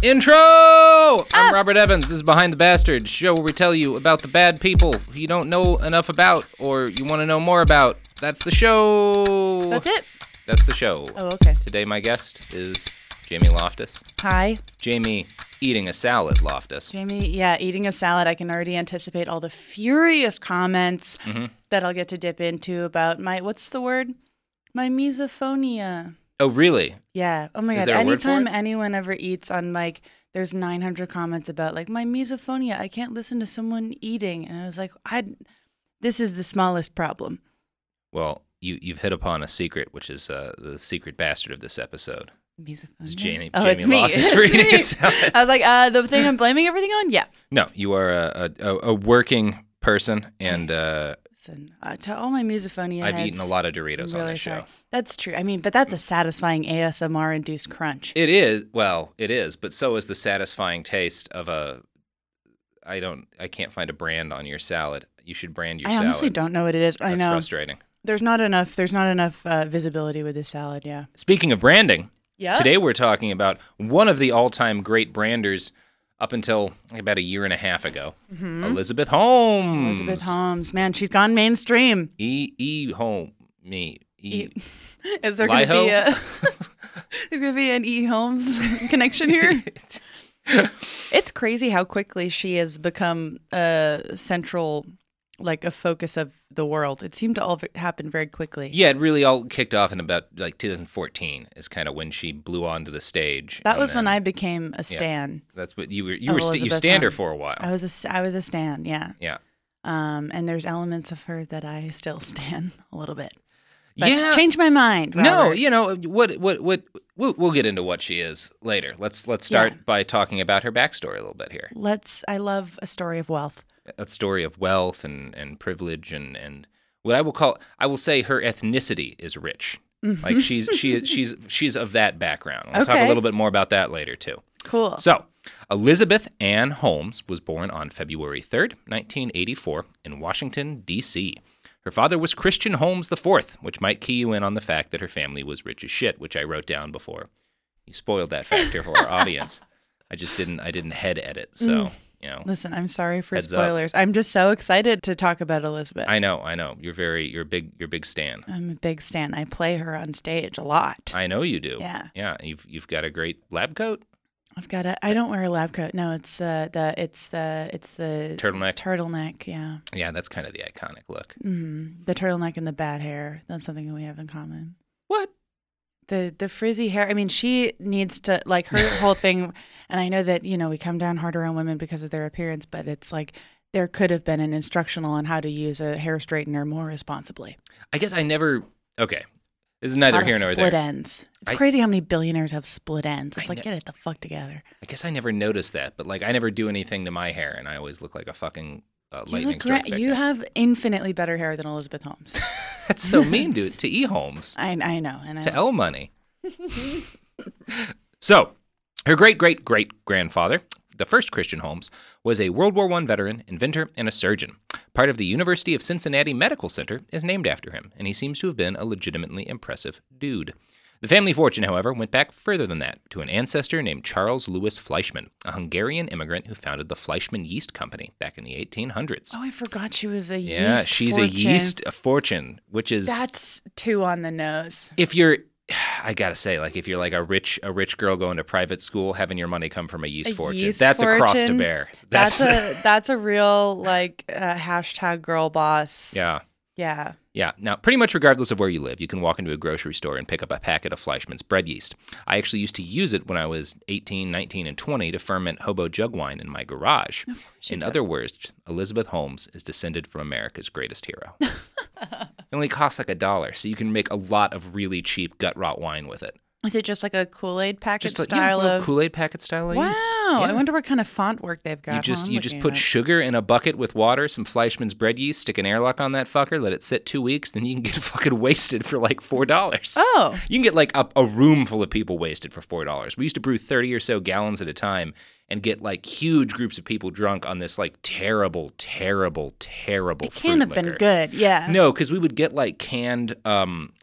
Intro! I'm Robert Evans. This is Behind the Bastards, show where we tell you about the bad people who you don't know enough about or you want to know more about. That's the show. That's it. That's the show. Oh, okay. Today my guest is Jamie Loftus. Hi. Jamie eating a salad, Loftus. Jamie, eating a salad. I can already anticipate all the furious comments that I'll get to dip into about my, what's the word? My misophonia. Oh, really? Yeah. Oh my Is God. there a word for Anytime it? anyone ever eats on like, there's 900 comments about like my misophonia. I can't listen to someone eating. And I was like, this is the smallest problem. Well, you've hit upon a secret, which is the secret bastard of this episode. Misophonia. It's Jamie it's me. Loftus for eating a salad. I was like, the thing I'm blaming everything on? Yeah. No, you are a working person, and Listen, to all my misophonia I've heads, eaten a lot of Doritos I'm on really this show. sorry. That's true. I mean, but that's a satisfying ASMR-induced crunch. It is. Well, it is, but so is the satisfying taste of I can't find a brand on your salad. You should brand your I salads. honestly don't know what it is. I That's know. frustrating. There's not enough visibility with this salad, yeah. Speaking of branding, Yeah. today we're talking about one of the all-time great branders up until about a year and a half ago, Elizabeth Holmes. Elizabeth Holmes. Man, she's gone mainstream. Is Is there going to Liho? be there's going to be an E. Holmes connection here? It's crazy how quickly she has become a central, like a focus of the world. It seemed to all happen very quickly. Yeah, it really all kicked off in about like 2014 is kind of when she blew onto the stage. That and was when then- I became a stan. That's what you were. of You Elizabeth stand her Holmes. for a while. I was a stan, yeah. Yeah. And there's elements of her that I still stan a little bit. But Yeah. change my mind. No, Robert. you know what? We'll get into what she is later. Let's start Yeah. by talking about her backstory a little bit here. I love a story of wealth. A story of wealth and privilege and what I will say her ethnicity is rich. Like she's of that background. I'll talk a Okay. little bit more about that later too. Cool. So, Elizabeth Ann Holmes was born on February 3rd, 1984, in Washington, D.C. Her father was Christian Holmes IV, which might key you in on the fact that her family was rich as shit, which I wrote down before. You spoiled that factor for our audience. I didn't head edit, so, you know. Listen, I'm sorry for Heads up. spoilers. I'm just so excited to talk about Elizabeth. I know. You're a big stan. I'm a big stan. I play her on stage a lot. I know you do. Yeah. Yeah, you've got a great lab coat. I don't wear a lab coat. No, it's the Turtleneck. turtleneck. Yeah. Yeah, that's kind of the iconic look. The turtleneck and the bad hair. That's something that we have in common. What? The frizzy hair. I mean, she needs to, like, her whole thing. And I know that, we come down harder on women because of their appearance, but it's like there could have been an instructional on how to use a hair straightener more responsibly. I guess I never. Okay, this is neither here nor split there. ends. It's crazy how many billionaires have split ends. It's get it the fuck together. I guess I never noticed that, but like I never do anything to my hair, and I always look like a fucking You lightning look strike great. victim. You have infinitely better hair than Elizabeth Holmes. That's so mean to E. Holmes, I know. And to L Money. So, her great-great-great-grandfather, the first Christian Holmes, was a World War I veteran, inventor, and a surgeon. Part of the University of Cincinnati Medical Center is named after him, and he seems to have been a legitimately impressive dude. The family fortune, however, went back further than that, to an ancestor named Charles Louis Fleischmann, a Hungarian immigrant who founded the Fleischmann Yeast Company back in the 1800s. Oh, I forgot she was a yeast Yeah, she's fortune. a yeast fortune, which is... That's too on the nose. If you're... I gotta say, like, if you're like a rich girl going to private school, having your money come from a yeast fortune, yeast that's a cross to fortune? bear. That's a real, like, hashtag girl boss. Yeah. Yeah. Yeah. Now, pretty much regardless of where you live, you can walk into a grocery store and pick up a packet of Fleischmann's bread yeast. I actually used to use it when I was 18, 19, and 20 to ferment hobo jug wine in my garage. In other words, Elizabeth Holmes is descended from America's greatest hero. It only costs like $1, so you can make a lot of really cheap gut rot wine with it. Is it just like a Kool-Aid packet Just style of... Kool-Aid packet style of Wow. yeast. I Yeah. wonder what kind of font work they've got. You just put sugar in a bucket with water, some Fleischmann's bread yeast, stick an airlock on that fucker, let it sit 2 weeks, then you can get fucking wasted for like $4. Oh. You can get like a room full of people wasted for $4. We used to brew 30 or so gallons at a time and get like huge groups of people drunk on this like terrible fruit Can't have been liquor. good. Yeah. No, because we would get like canned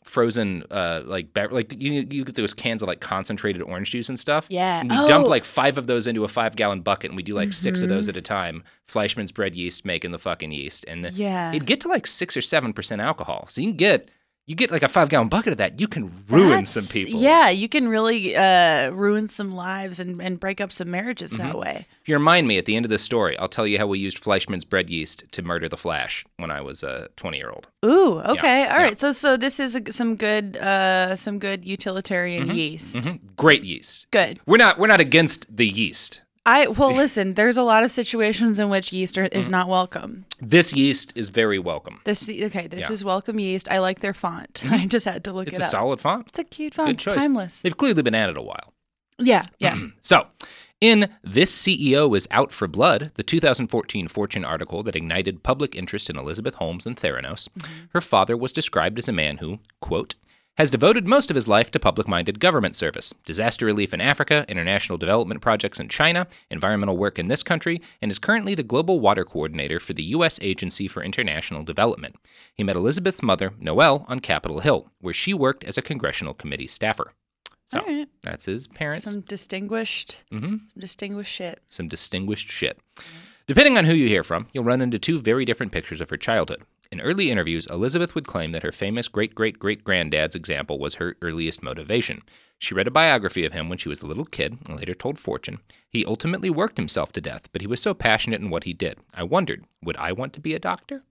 frozen, you get those cans of like concentrated orange juice and stuff. Yeah. And you dump like 5 of those into a 5-gallon bucket, and we do like 6 of those at a time. Fleischmann's bread yeast making the fucking yeast, and it'd get to like 6 or 7% alcohol. So you get like a 5-gallon bucket of that, you can ruin some people. Yeah, you can really ruin some lives and break up some marriages that way. If you remind me at the end of this story, I'll tell you how we used Fleischmann's bread yeast to murder the Flash when I was a 20-year-old. Ooh, okay, all right. So this is some good utilitarian yeast. Great yeast. Good. We're not against the yeast. Listen, there's a lot of situations in which yeast is not welcome. This yeast is very welcome. This is welcome yeast. I like their font. I just had to look it up. It's a solid font. It's a cute font. Good choice. It's timeless. They've clearly been at it a while. Yeah. So, in This CEO is Out for Blood, the 2014 Fortune article that ignited public interest in Elizabeth Holmes and Theranos, her father was described as a man who, quote, has devoted most of his life to public-minded government service, disaster relief in Africa, international development projects in China, environmental work in this country, and is currently the global water coordinator for the U.S. Agency for International Development. He met Elizabeth's mother, Noelle, on Capitol Hill, where she worked as a congressional committee staffer. So that's his parents. Some distinguished shit. Some distinguished shit. Depending on who you hear from, you'll run into 2 very different pictures of her childhood. In early interviews, Elizabeth would claim that her famous great-great-great-granddad's example was her earliest motivation. She read a biography of him when she was a little kid and later told Fortune. He ultimately worked himself to death, but he was so passionate in what he did. I wondered, would I want to be a doctor?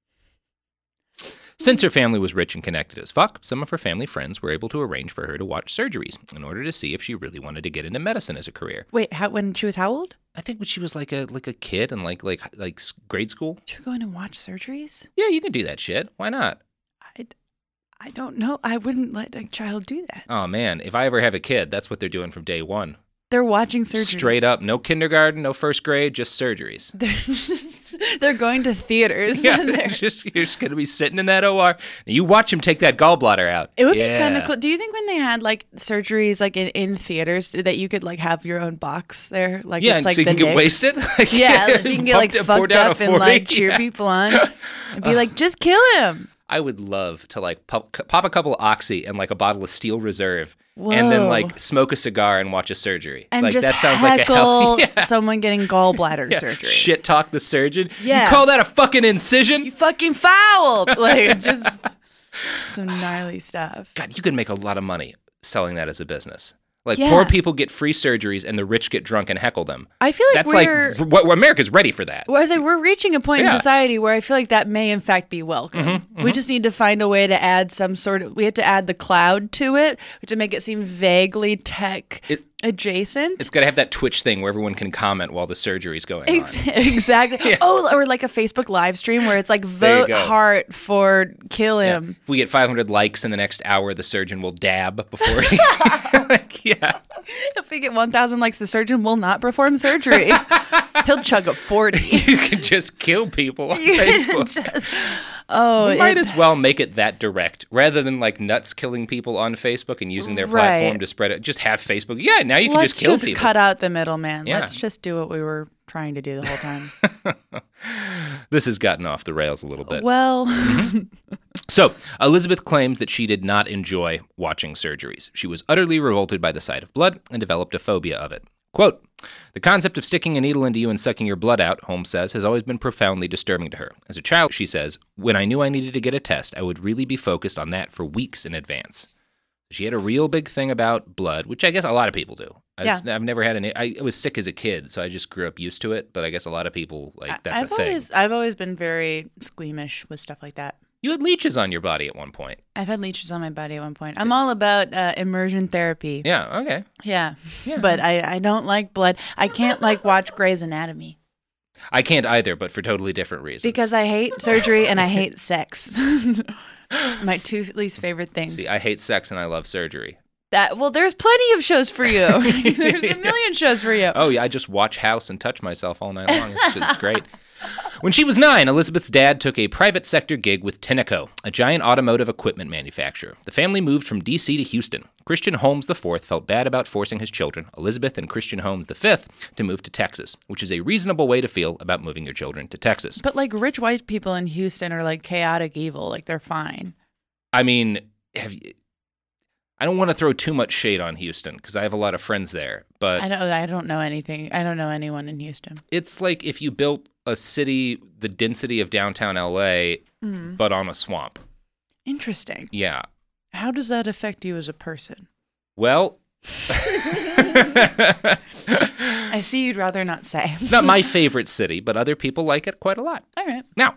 Since her family was rich and connected as fuck, some of her family friends were able to arrange for her to watch surgeries in order to see if she really wanted to get into medicine as a career. Wait, when she was how old? I think when she was like a kid in like grade school. She would go in and watch surgeries? Yeah, you can do that shit. Why not? I don't know. I wouldn't let a child do that. Oh man, if I ever have a kid, that's what they're doing from day one. They're watching surgeries. Straight up, no kindergarten, no first grade, just surgeries. They're going to theaters. Yeah, you're just going to be sitting in that OR. And you watch them take that gallbladder out. It would be kind of cool. Do you think when they had like surgeries like in theaters that you could like have your own box there? Like yeah, it's like so you can get wasted. Yeah, so you can get like fucked up and like cheer people on and be like, just kill him. I would love to like pop a couple of Oxy and like a bottle of Steel Reserve. Whoa. And then like smoke a cigar and watch a surgery. And like just that sounds like a hell. Yeah. Someone getting gallbladder surgery. Shit talk the surgeon. Yeah. You call that a fucking incision? You fucking fouled. Like just some gnarly stuff. God, you could make a lot of money selling that as a business. Like poor people get free surgeries and the rich get drunk and heckle them. I feel like that's America's ready for that. Well, I was like, we're reaching a point in society where I feel like that may in fact be welcome. We just need to find a way to add some sort of. We have to add the cloud to it to make it seem vaguely tech adjacent. It's got to have that Twitch thing where everyone can comment while the surgery's going on. Exactly. Oh, or like a Facebook live stream where it's like vote heart for kill him. Yeah. If we get 500 likes in the next hour, the surgeon will dab before he. If we get 1,000 likes, the surgeon will not perform surgery. He'll chug a 40. You can just kill people on Facebook. You might as well make it that direct rather than like nuts killing people on Facebook and using their platform to spread it. Just have Facebook. Yeah, now you can just kill people. Let's just cut out the middleman. Yeah. Let's just do what we were trying to do the whole time. This has gotten off the rails a little bit. Well. So, Elizabeth claims that she did not enjoy watching surgeries. She was utterly revolted by the sight of blood and developed a phobia of it. Quote, the concept of sticking a needle into you and sucking your blood out, Holmes says, has always been profoundly disturbing to her. As a child, she says, when I knew I needed to get a test, I would really be focused on that for weeks in advance. She had a real big thing about blood, which I guess a lot of people do. I've never had I was sick as a kid, so I just grew up used to it, but I guess a lot of people, that's a thing. I've always been very squeamish with stuff like that. You had leeches on your body at one point. I've had leeches on my body at one point. I'm all about immersion therapy. Yeah, okay. Yeah. But I don't like blood. I can't watch Grey's Anatomy. I can't either, but for totally different reasons. Because I hate surgery and I hate sex. My 2 least favorite things. See, I hate sex and I love surgery. There's plenty of shows for you. There's a million shows for you. Oh, yeah, I just watch House and touch myself all night long. It's great. When she was 9, Elizabeth's dad took a private sector gig with Tenneco, a giant automotive equipment manufacturer. The family moved from D.C. to Houston. Christian Holmes IV felt bad about forcing his children, Elizabeth and Christian Holmes V, to move to Texas, which is a reasonable way to feel about moving your children to Texas. But rich white people in Houston are chaotic evil. They're fine. I mean, I don't want to throw too much shade on Houston because I have a lot of friends there, but I don't know anything. I don't know anyone in Houston. it's like if you built a city the density of downtown LA, but on a swamp. Interesting. Yeah. How does that affect you as a person? Well, I see you'd rather not say. it's not my favorite city, but other people like it quite a lot. All right. Now,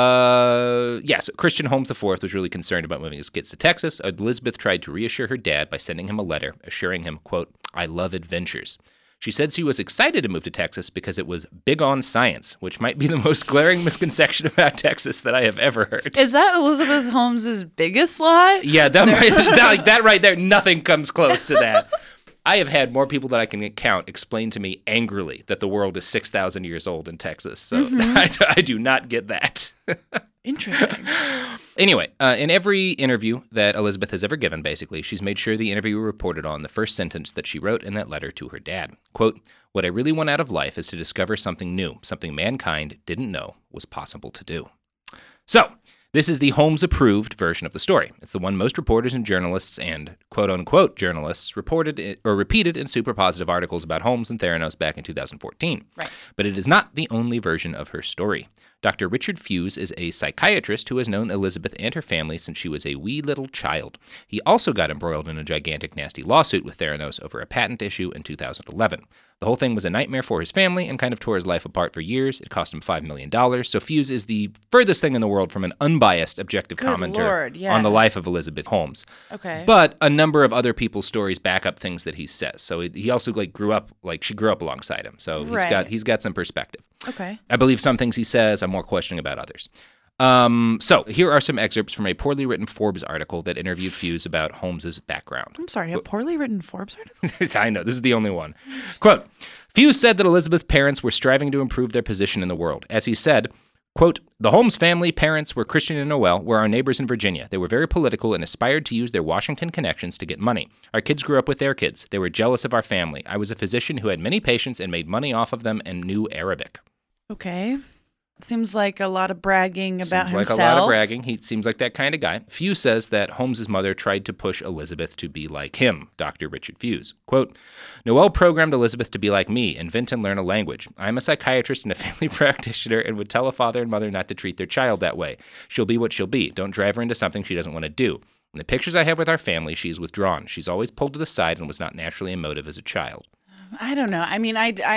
yes, Christian Holmes IV was really concerned about moving his kids to Texas. Elizabeth tried to reassure her dad by sending him a letter assuring him, quote, "I love adventures." She said she was excited to move to Texas because it was big on science, which might be the most glaring misconception about Texas that I have ever heard. Is that Elizabeth Holmes's biggest lie? Yeah, that right there, nothing comes close to that. I have had more people that I can count explain to me angrily that the world is 6,000 years old in Texas. So I do not get that. Interesting. Anyway, in every interview that Elizabeth has ever given, basically, she's made sure the interviewer reported on the first sentence that she wrote in that letter to her dad. Quote, "What I really want out of life is to discover something new, something mankind didn't know was possible to do." So, this is the Holmes-approved version of the story. It's the one most reporters and journalists and quote-unquote journalists reported or repeated in super positive articles about Holmes and Theranos back in 2014. Right. But it is not the only version of her story. Dr. Richard Fuse is a psychiatrist who has known Elizabeth and her family since she was a wee little child. He also got embroiled in a gigantic, nasty lawsuit with Theranos over a patent issue in 2011. The whole thing was a nightmare for his family and kind of tore his life apart for years. It cost him $5 million. So Fuse is the furthest thing in the world from an unbiased, objective commenter Lord, yeah. on the life of Elizabeth Holmes. Okay. But a number of other people's stories back up things that he says. So he also she grew up alongside him. So he's got some perspective. Okay. I believe some things he says. I'm more questioning about others. So here are some excerpts from a poorly written Forbes article that interviewed Fuse about Holmes's background. I'm sorry, a poorly written Forbes article? I know, this is the only one. Quote, "Fuse said that Elizabeth's parents were striving to improve their position in the world. As he said, quote, "The Holmes family parents were Christian and Noel, were our neighbors in Virginia. They were very political and aspired to use their Washington connections to get money. Our kids grew up with their kids. They were jealous of our family. I was a physician who had many patients and made money off of them and knew Arabic." Okay. Seems like a lot of bragging about himself. Seems like a lot of bragging. He seems like that kind of guy. Fuse says that Holmes's mother tried to push Elizabeth to be like him, Dr. Richard Fuse. Quote, "Noel programmed Elizabeth to be like me, invent and learn a language. I'm a psychiatrist and a family practitioner and would tell a father and mother not to treat their child that way. She'll be what she'll be. Don't drive her into something she doesn't want to do. In the pictures I have with our family, she's withdrawn. She's always pulled to the side and was not naturally emotive as a child." I don't know. I mean,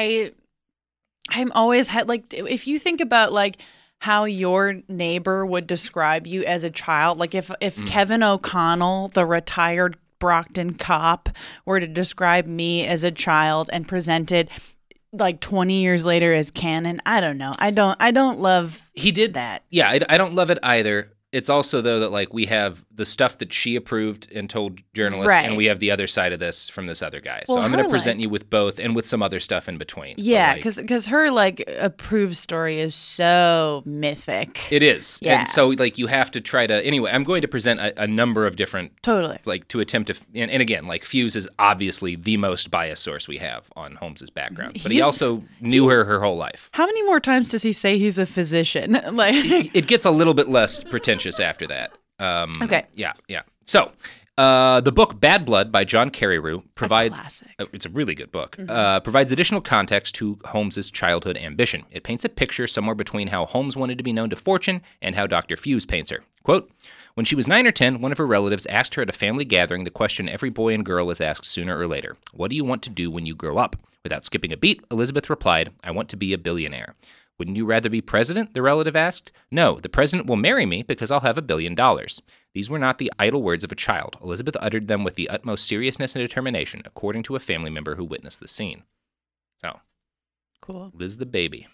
I'm always if you think about like how your neighbor would describe you as a child, like if Kevin O'Connell, the retired Brockton cop, were to describe me as a child and presented like 20 years later as canon, I don't know. I don't love He did that. Yeah, I don't love it either. It's also, though, that like we have the stuff that she approved and told journalists, Right. and we have the other side of this from this other guy. Well, so I'm going to her, present like- you with both and with some other stuff in between. But, Yeah, like, because her like approved story is so mythic. it is. Yeah. And so like you have to try to, anyway, I'm going to present a number of different, Totally. like to attempt to, and again, like Fuse is obviously the most biased source we have on Holmes's background, but he He's- also knew her whole life. How many more times does he say he's a physician? Like, It gets a little bit less pretentious after that. Okay. Yeah. So, the book Bad Blood by John Carreyrou provides. classic. It's a really good book. Provides additional context to Holmes's childhood ambition. It paints a picture somewhere between how Holmes wanted to be known to fortune and how Dr. Fuse paints her. Quote, "When she was 9 or 10, one of her relatives asked her at a family gathering the question every boy and girl is asked sooner or later: what do you want to do when you grow up? Without skipping a beat, Elizabeth replied, I want to be a billionaire. Wouldn't you rather be president? The relative asked. No, the president will marry me because I'll have $1 billion. These were not the idle words of a child. Elizabeth uttered them with the utmost seriousness and determination, according to a family member who witnessed the scene." So, cool. Liz the baby.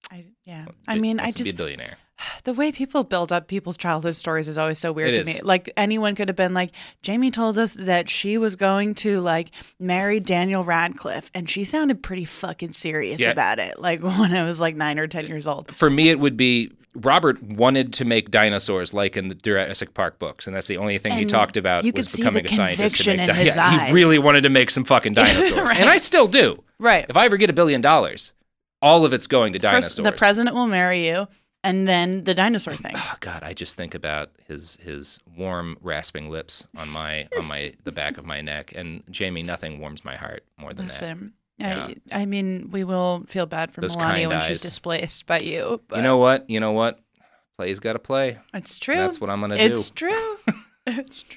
I mean, wants to be a billionaire. The way people build up people's childhood stories is always so weird It to me. is. Like anyone could have been like, Jamie told us that she was going to like marry Daniel Radcliffe, and she sounded pretty fucking serious Yeah. about it. Like when I was like 9 or 10 years old. For me, it would be Robert wanted to make dinosaurs like in the Jurassic Park books, and that's the only thing he And talk about you was could see becoming the a scientist. To conviction make in his eyes. He really wanted to make some fucking dinosaurs, Right. and I still do. Right. If I ever get $1 billion, all of it's going to dinosaurs. First, the president will marry you. and then the dinosaur thing. Oh God, I just think about his warm, rasping lips on the back of my neck. And Jamie, nothing warms my heart more than that. Listen, Yeah. I mean, we will feel bad for Those Melania kind when eyes. she's displaced by you. But You know what? Play's got to play. it's true. That's what I'm going to do. It's true. It's true.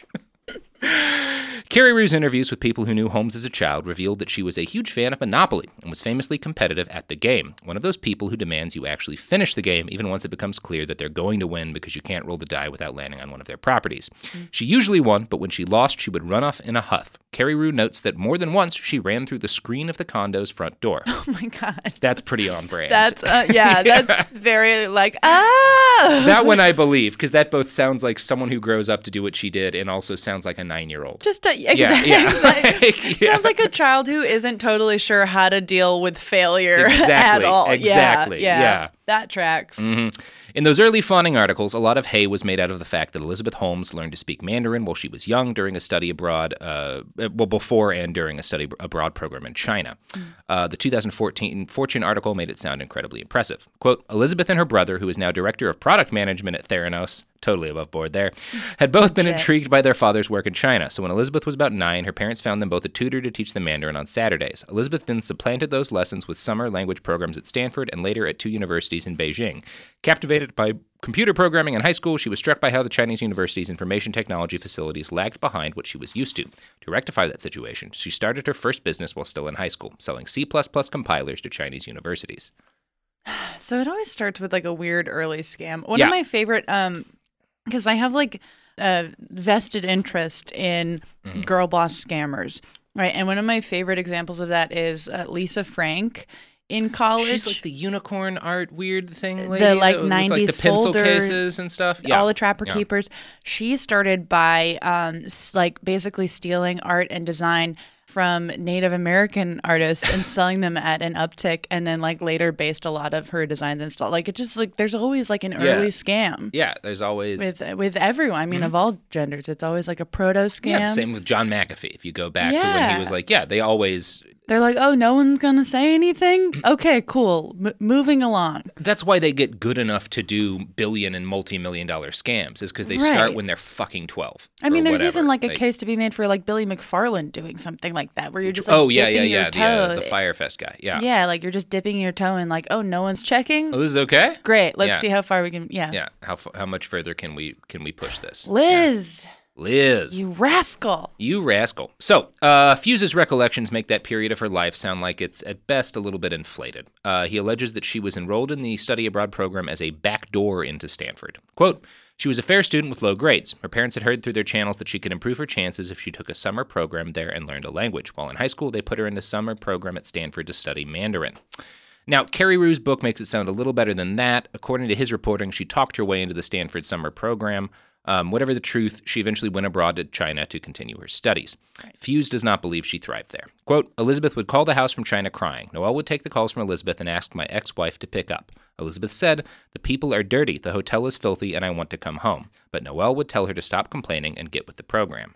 Carrie Rue's interviews with people who knew Holmes as a child revealed that she was a huge fan of Monopoly and was famously competitive at the game. One of those people who demands you actually finish the game even once it becomes clear that they're going to win because you can't roll the die without landing on one of their properties. She usually won, but when she lost, she would run off in a huff. Carrie Rue notes that more than once she ran through the screen of the condo's front door. Oh my God. That's pretty on brand. That's that's very like That one I believe, because that both sounds like someone who grows up to do what she did and also sounds like a 9-year-old. Just exactly. Yeah. Sounds like a child who isn't totally sure how to deal with failure at all. Exactly. Yeah. That tracks. Mm-hmm. In those early fawning articles, a lot of hay was made out of the fact that Elizabeth Holmes learned to speak Mandarin while she was young during a study abroad, before and during a study abroad program in China. The 2014 Fortune article made it sound incredibly impressive. Quote, Elizabeth and her brother, who is now director of product management at Theranos, totally above board there, had both been intrigued by their father's work in China. So when Elizabeth was about 9, her parents found them both a tutor to teach them Mandarin on Saturdays. Elizabeth then supplanted those lessons with summer language programs at Stanford and later at 2 universities in Beijing. Captivated by computer programming in high school, she was struck by how the Chinese university's information technology facilities lagged behind what she was used to. To rectify that situation, she started her first business while still in high school, selling C++ compilers to Chinese universities. So it always starts with like a weird early scam. One of my favorite, because I have like a vested interest in girl boss scammers, right? And one of my favorite examples of that is Lisa Frank in college. She's like the unicorn art weird thing lady. The like that was, 90s like the pencil folder, cases and stuff. Yeah. All the Trapper Keepers. She started by like basically stealing art and design from Native American artists and selling them at an uptick, and then like later based a lot of her designs and stuff. Like it just like there's always like an early scam. Yeah, there's always with everyone. I mean, of all genders, it's always like a proto scam. Yeah, same with John McAfee. If you go back to when he was like, they always. They're like, oh, no one's going to say anything? Okay, cool. Moving along. That's why they get good enough to do billion and multi-million dollar scams, is because they start when they're fucking 12. I mean, there's whatever. even like a case to be made for like Billy McFarland doing something like that, where you're just like dipping your toe. The Firefest guy. Yeah. Yeah, like you're just dipping your toe in like, oh, no one's checking? Oh, this is okay? Great. Let's see how far we can, Yeah, how much further can we push this? Liz. You rascal. So, Fuse's recollections make that period of her life sound like it's at best a little bit inflated. He alleges that she was enrolled in the study abroad program as a backdoor into Stanford. Quote, she was a fair student with low grades. Her parents had heard through their channels that she could improve her chances if she took a summer program there and learned a language. While in high school, they put her in a summer program at Stanford to study Mandarin. Now, Carrie Rue's book makes it sound a little better than that. According to his reporting, she talked her way into the Stanford summer program. Whatever the truth, she eventually went abroad to China to continue her studies. Fuse does not believe she thrived there. Quote, Elizabeth would call the house from China crying. Noelle would take the calls from Elizabeth and ask my ex-wife to pick up. Elizabeth said, the people are dirty, the hotel is filthy, and I want to come home. But Noelle would tell her to stop complaining and get with the program.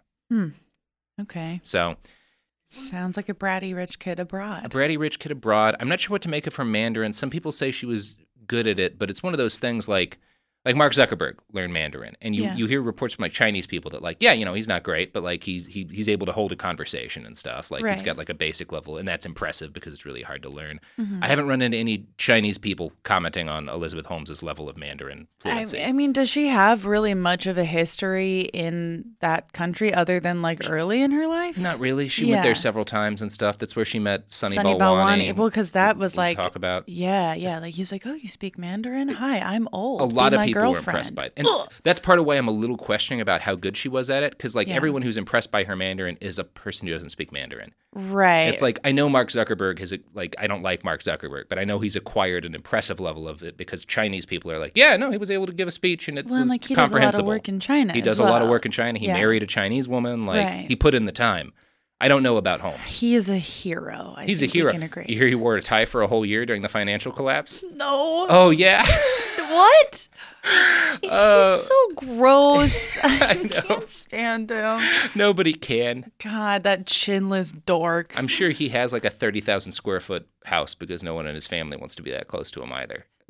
Okay. So... sounds like a bratty rich kid abroad. I'm not sure what to make of her Mandarin. Some people say she was good at it, but it's one of those things like Mark Zuckerberg learned Mandarin, and you hear reports from like Chinese people that like, he's not great, but like he's able to hold a conversation and stuff. Like he's got like a basic level, and that's impressive because it's really hard to learn. I haven't run into any Chinese people commenting on Elizabeth Holmes's level of Mandarin fluency. I mean, does she have really much of a history in that country other than like early in her life? Not really. She went there several times and stuff. That's where she met Sunny Balwani. Well, because that was like talk about. Yeah. Like he's like, oh, you speak Mandarin? Hi, I'm old. A lot of people were impressed by it. And that's part of why I'm a little questioning about how good she was at it, because like everyone who's impressed by her Mandarin is a person who doesn't speak Mandarin. Right. It's like, I know Mark Zuckerberg has, like, I don't like Mark Zuckerberg, but I know he's acquired an impressive level of it because Chinese people are like, he was able to give a speech and it was like he comprehensible. does a lot of work in China. He does a lot of work in China. He married a Chinese woman. Like, he put in the time. I don't know about Holmes. He is a hero. He's a hero. You hear he wore a tie for a whole year during the financial collapse? No. Oh, yeah. What? He's so gross. I can't stand him. Nobody can. God, that chinless dork. I'm sure he has like a 30,000 square foot house because no one in his family wants to be that close to him either.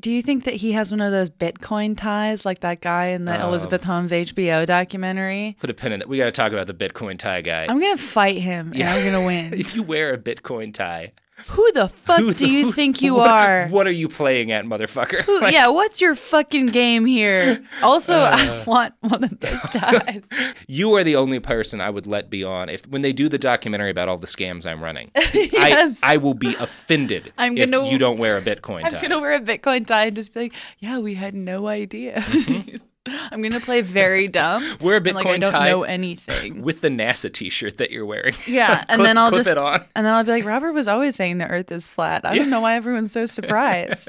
Do you think that he has one of those Bitcoin ties like that guy in the Elizabeth Holmes HBO documentary? Put a pin in it. We got to talk about the Bitcoin tie guy. I'm going to fight him and I'm going to win. If you wear a Bitcoin tie... Who the fuck do you think you are? What are you playing at, motherfucker? Yeah, what's your fucking game here? Also, I want one of those ties. You are the only person I would let be on when they do the documentary about all the scams I'm running. Yes. I will be offended if you don't wear a Bitcoin tie. I'm going to wear a Bitcoin tie and just be like, yeah, we had no idea. Mm-hmm. I'm going to play very dumb. Wear a Bitcoin I don't tie know anything. with the NASA t-shirt that you're wearing. Yeah, and then I'll clip it on. And then I'll be like, Robert was always saying the earth is flat. I don't know why everyone's so surprised.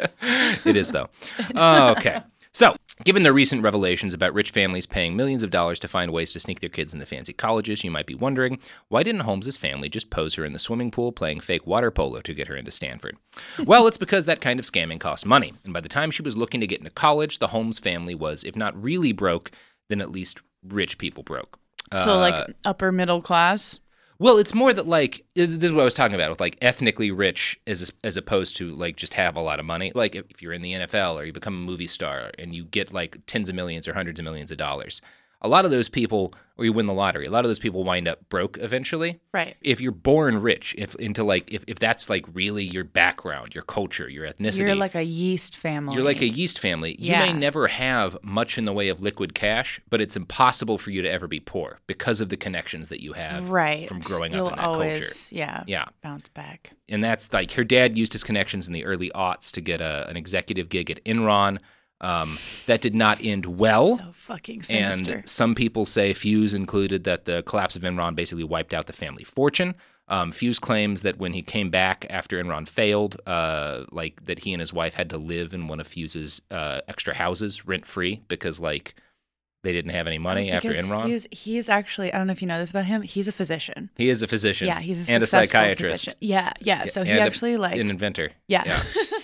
It is, though. Okay. So, given the recent revelations about rich families paying millions of dollars to find ways to sneak their kids into fancy colleges, you might be wondering, why didn't Holmes's family just pose her in the swimming pool playing fake water polo to get her into Stanford? Well, it's because that kind of scamming costs money, and by the time she was looking to get into college, the Holmes family was, if not really broke, then at least rich people broke. So, like, upper middle class? Well, it's more that, like, this is what I was talking about with, like, ethnically rich as opposed to, like, just have a lot of money. Like, if you're in the NFL or you become a movie star and you get, like, tens of millions or hundreds of millions of dollars, a lot of those people, or you win the lottery, a lot of those people wind up broke eventually. Right. If you're born rich, if that's, like, really your background, your culture, your ethnicity. You're like a yeast family. You're like a yeast family. Yeah. You may never have much in the way of liquid cash, but it's impossible for you to ever be poor because of the connections that you have from growing up in that culture. Yeah. Bounce back. And that's like her dad used his connections in the early aughts to get an executive gig at Enron. That did not end well. So fucking sinister. And some people say Fuse included that the collapse of Enron basically wiped out the family fortune. Fuse claims that when he came back after Enron failed, like that he and his wife had to live in one of Fuse's extra houses rent-free because like they didn't have any money after Enron. He's actually, I don't know if you know this about him, he's a physician. He is a physician. Yeah, he's a and a psychiatrist. Physician. Yeah. So he actually like an inventor. Yeah.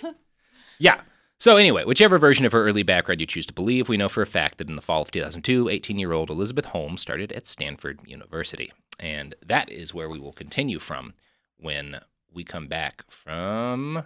Yeah. So anyway, whichever version of her early background you choose to believe, we know for a fact that in the fall of 2002, 18-year-old Elizabeth Holmes started at Stanford University. And that is where we will continue from when we come back from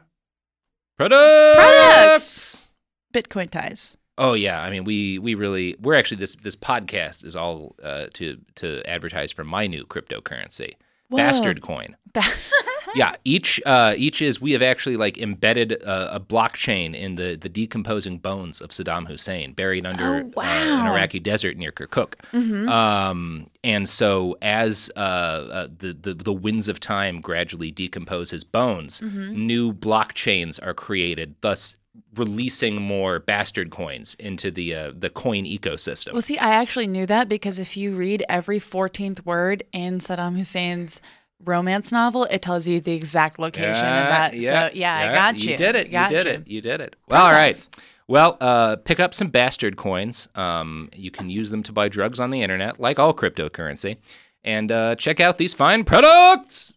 products. Bitcoin ties. Oh yeah, I mean we're actually this podcast is all to advertise for my new cryptocurrency, Whoa. Bastard Coin. Yeah, each is we have actually like embedded a blockchain in the decomposing bones of Saddam Hussein buried under an Iraqi desert near Kirkuk. Mm-hmm. And so as the winds of time gradually decompose his bones, new blockchains are created, thus releasing more bastard coins into the coin ecosystem. Well, see, I actually knew that because if you read every 14th word in Saddam Hussein's romance novel, it tells you the exact location of that. So, I got you. You did it. Well, all right. Well, pick up some bastard coins. You can use them to buy drugs on the internet, like all cryptocurrency. And check out these fine products.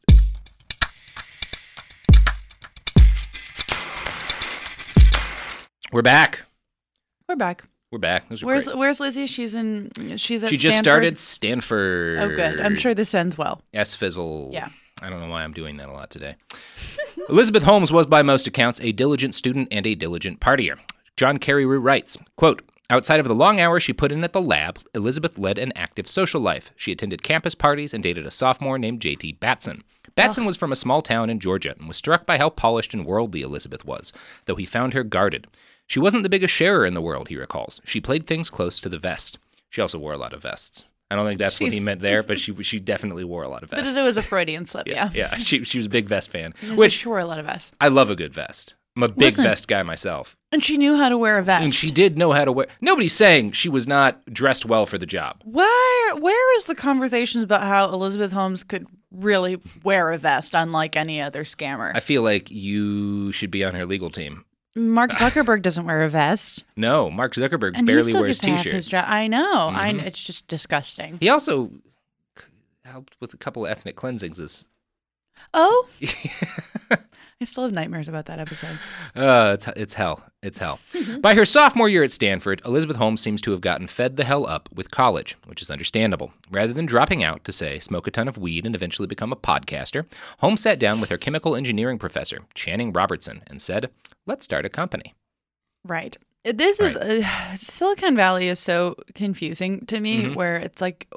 We're back. Those were great. Where's Lizzie? She's at She just Stanford? started Stanford. Oh, good. I'm sure this ends well. S-Fizzle. Yeah. I don't know why I'm doing that a lot today. Elizabeth Holmes was, by most accounts, a diligent student and a diligent partier. John Carreyrou writes, quote, outside of the long hours she put in at the lab, Elizabeth led an active social life. She attended campus parties and dated a sophomore named J.T. Batson. Batson was from a small town in Georgia and was struck by how polished and worldly Elizabeth was, though he found her guarded. She wasn't the biggest sharer in the world, he recalls. She played things close to the vest. She also wore a lot of vests. I don't think that's what he meant there, but she definitely wore a lot of vests. But it was a Freudian slip, yeah. Yeah, she was a big vest fan. She wore a lot of vests. I love a good vest. I'm a big vest guy myself. And she knew how to wear a vest. And she did know how to wear. Nobody's saying she was not dressed well for the job. Where is the conversations about how Elizabeth Holmes could really wear a vest unlike any other scammer? I feel like you should be on her legal team. Mark Zuckerberg doesn't wear a vest. No, Mark Zuckerberg and barely wears T-shirts. I know. It's just disgusting. He also helped with a couple of ethnic cleansings. Oh? I still have nightmares about that episode. It's hell. It's hell. By her sophomore year at Stanford, Elizabeth Holmes seems to have gotten fed the hell up with college, which is understandable. Rather than dropping out to, say, smoke a ton of weed and eventually become a podcaster, Holmes sat down with her chemical engineering professor, Channing Robertson, and said, let's start a company. Right. This is Silicon Valley is so confusing to me, where it's like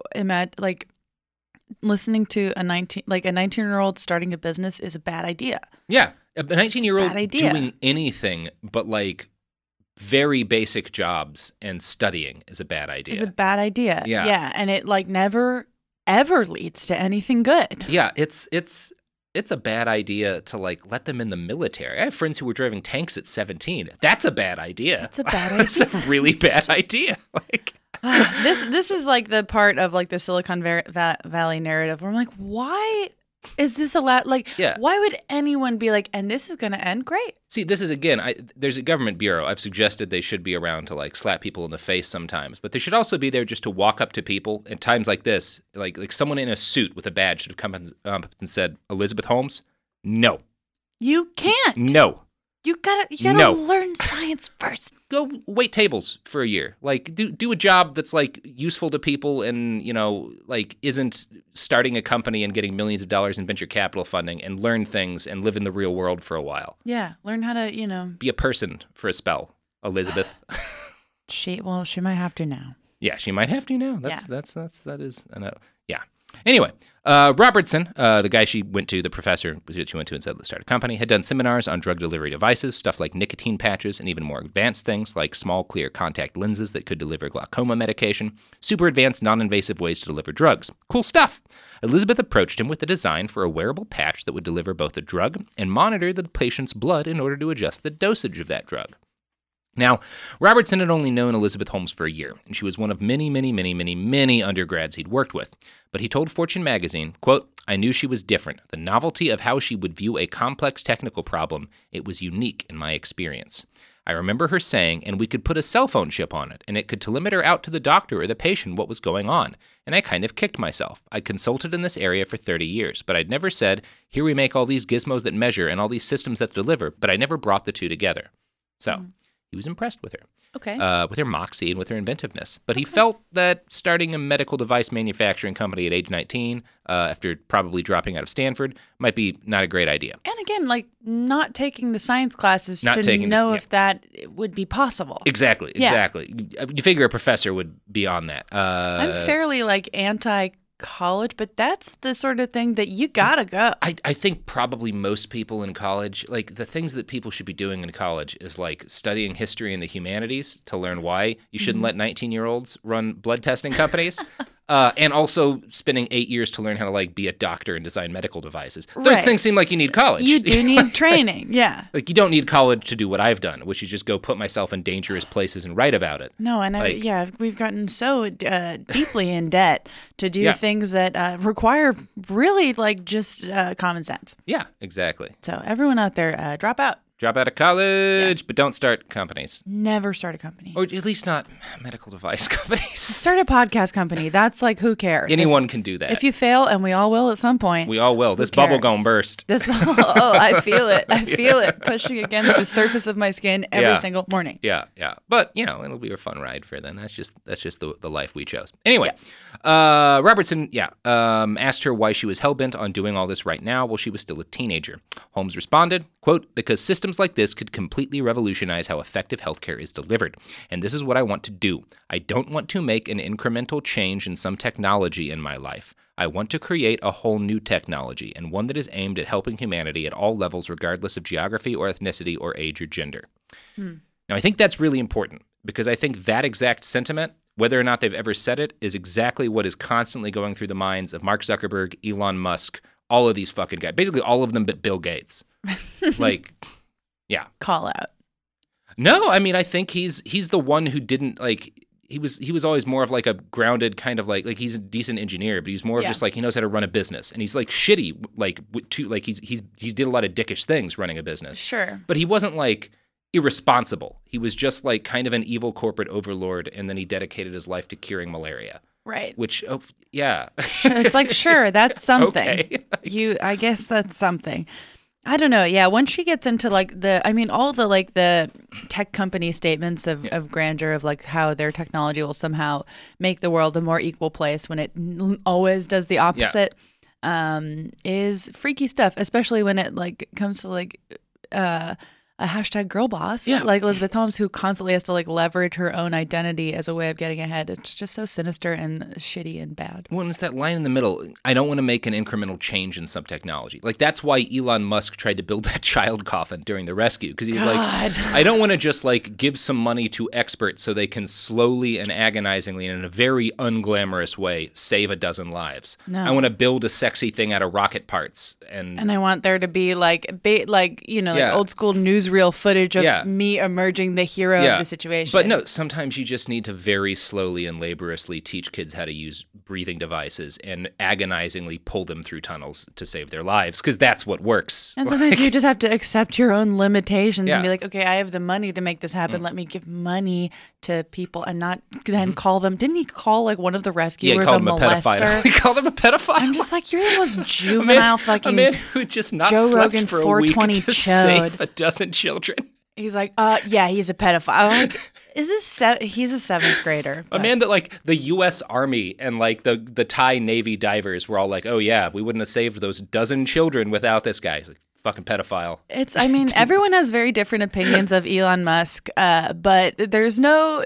listening to a 19-year-old starting a business is a bad idea. Yeah, a 19-year-old doing anything but like very basic jobs and studying is a bad idea. It's a bad idea. Yeah, and it like never ever leads to anything good. Yeah, it's a bad idea to like let them in the military. I have friends who were driving tanks at 17. That's a bad idea. That's a bad idea. It's a really bad idea. Like this is like the part of like the Silicon Valley narrative where I'm like, why is this allowed? Like, why would anyone be like, and this is going to end great? See, this is again, there's a government bureau. I've suggested they should be around to like slap people in the face sometimes, but they should also be there just to walk up to people at times like this. Like someone in a suit with a badge should have come up and said, Elizabeth Holmes, no. You can't. No. You gotta learn science first. Go wait tables for a year. Like do a job that's like useful to people and, you know, like isn't starting a company and getting millions of dollars in venture capital funding, and learn things and live in the real world for a while. Yeah, learn how to, you know, be a person for a spell, Elizabeth. She might have to now. Yeah, she might have to now. That is. Yeah. Anyway, Robertson, the guy she went to, the professor she went to and said, let's start a company, had done seminars on drug delivery devices, stuff like nicotine patches, and even more advanced things like small, clear contact lenses that could deliver glaucoma medication, super advanced, non-invasive ways to deliver drugs. Cool stuff. Elizabeth approached him with a design for a wearable patch that would deliver both a drug and monitor the patient's blood in order to adjust the dosage of that drug. Now, Robertson had only known Elizabeth Holmes for a year, and she was one of many, many, many, many, many undergrads he'd worked with. But he told Fortune magazine, quote, I knew she was different. The novelty of how she would view a complex technical problem, it was unique in my experience. I remember her saying, and we could put a cell phone chip on it, and it could telemeter out to the doctor or the patient what was going on. And I kind of kicked myself. I'd consulted in this area for 30 years, but I'd never said, here we make all these gizmos that measure and all these systems that deliver, but I never brought the two together. So... He was impressed with her. Okay. With her moxie and with her inventiveness. But he felt that starting a medical device manufacturing company at age 19, after probably dropping out of Stanford, might be not a great idea. And again, like not taking the science classes to know if that would be possible. Exactly. You figure a professor would be on that. I'm fairly like anti-college, but that's the sort of thing that you gotta go. I think probably most people in college, like the things that people should be doing in college is like studying history and the humanities to learn why you shouldn't let 19-year-olds run blood testing companies. And also spending 8 years to learn how to like be a doctor and design medical devices. Those things seem like you need college. You do need training, yeah. Like you don't need college to do what I've done, which is just go put myself in dangerous places and write about it. No, and we've gotten so deeply in debt to do things that require really like just common sense. Yeah, exactly. So everyone out there, drop out. Drop out of college, but don't start companies. Never start a company. Or at least not medical device companies. Start a podcast company. That's like, who cares? Anyone can do that. If you fail, and we all will at some point. We all will. This bubble gonna burst. I feel it. I feel it pushing against the surface of my skin every single morning. Yeah. But, you know, it'll be a fun ride for them. That's just the life we chose. Anyway, Robertson, asked her why she was hell-bent on doing all this right now while she was still a teenager. Holmes responded, quote, because systems like this could completely revolutionize how effective healthcare is delivered. And this is what I want to do. I don't want to make an incremental change in some technology in my life. I want to create a whole new technology, and one that is aimed at helping humanity at all levels, regardless of geography or ethnicity or age or gender. Now, I think that's really important, because I think that exact sentiment, whether or not they've ever said it, is exactly what is constantly going through the minds of Mark Zuckerberg, Elon Musk, all of these fucking guys. Basically all of them but Bill Gates. Like... Yeah. Call out. No, I mean, I think he's the one who didn't like. He was always more of like a grounded kind of like he's a decent engineer, but he's more of just like he knows how to run a business, and he's like shitty he's did a lot of dickish things running a business. Sure. But he wasn't like irresponsible. He was just like kind of an evil corporate overlord, and then he dedicated his life to curing malaria. Right. Which, it's like, sure, that's something. Okay. I guess that's something. I don't know. Yeah, once she gets into like all the like the tech company statements of grandeur of like how their technology will somehow make the world a more equal place when it always does the opposite, is freaky stuff. Especially when it like comes to like a hashtag girl boss Yeah. like Elizabeth Holmes, who constantly has to like leverage her own identity as a way of getting ahead. It's just so sinister and shitty and bad. Well, and it's that line in the middle. I don't want to make an incremental change in some technology. Like, that's why Elon Musk tried to build that child coffin during the rescue, because he was like, I don't want to just like give some money to experts so they can slowly and agonizingly and in a very unglamorous way save a dozen lives. No. I want to build a sexy thing out of rocket parts. And I want there to be like Yeah. old school newsreel footage of Yeah. me emerging the hero of the situation. But no, sometimes you just need to very slowly and laboriously teach kids how to use breathing devices and agonizingly pull them through tunnels to save their lives, because that's what works. And sometimes you just have to accept your own limitations Yeah. and be like, okay, I have the money to make this happen. Let me give money to people and not then call them. Didn't he call like one of the rescuers Yeah, he called a him a molester? pedophile. He called him a pedophile. I'm just like, you're the most juvenile fucking. A man who just not Joe slept Rogan for a week 420 to save a dozen children. He's like, yeah, he's a pedophile. I'm like, he's a seventh grader. A man that like the U.S. Army and like the Thai Navy divers were all like, oh yeah, we wouldn't have saved those dozen children without this guy. He's like, fucking pedophile. I mean, everyone has very different opinions of Elon Musk, but there's no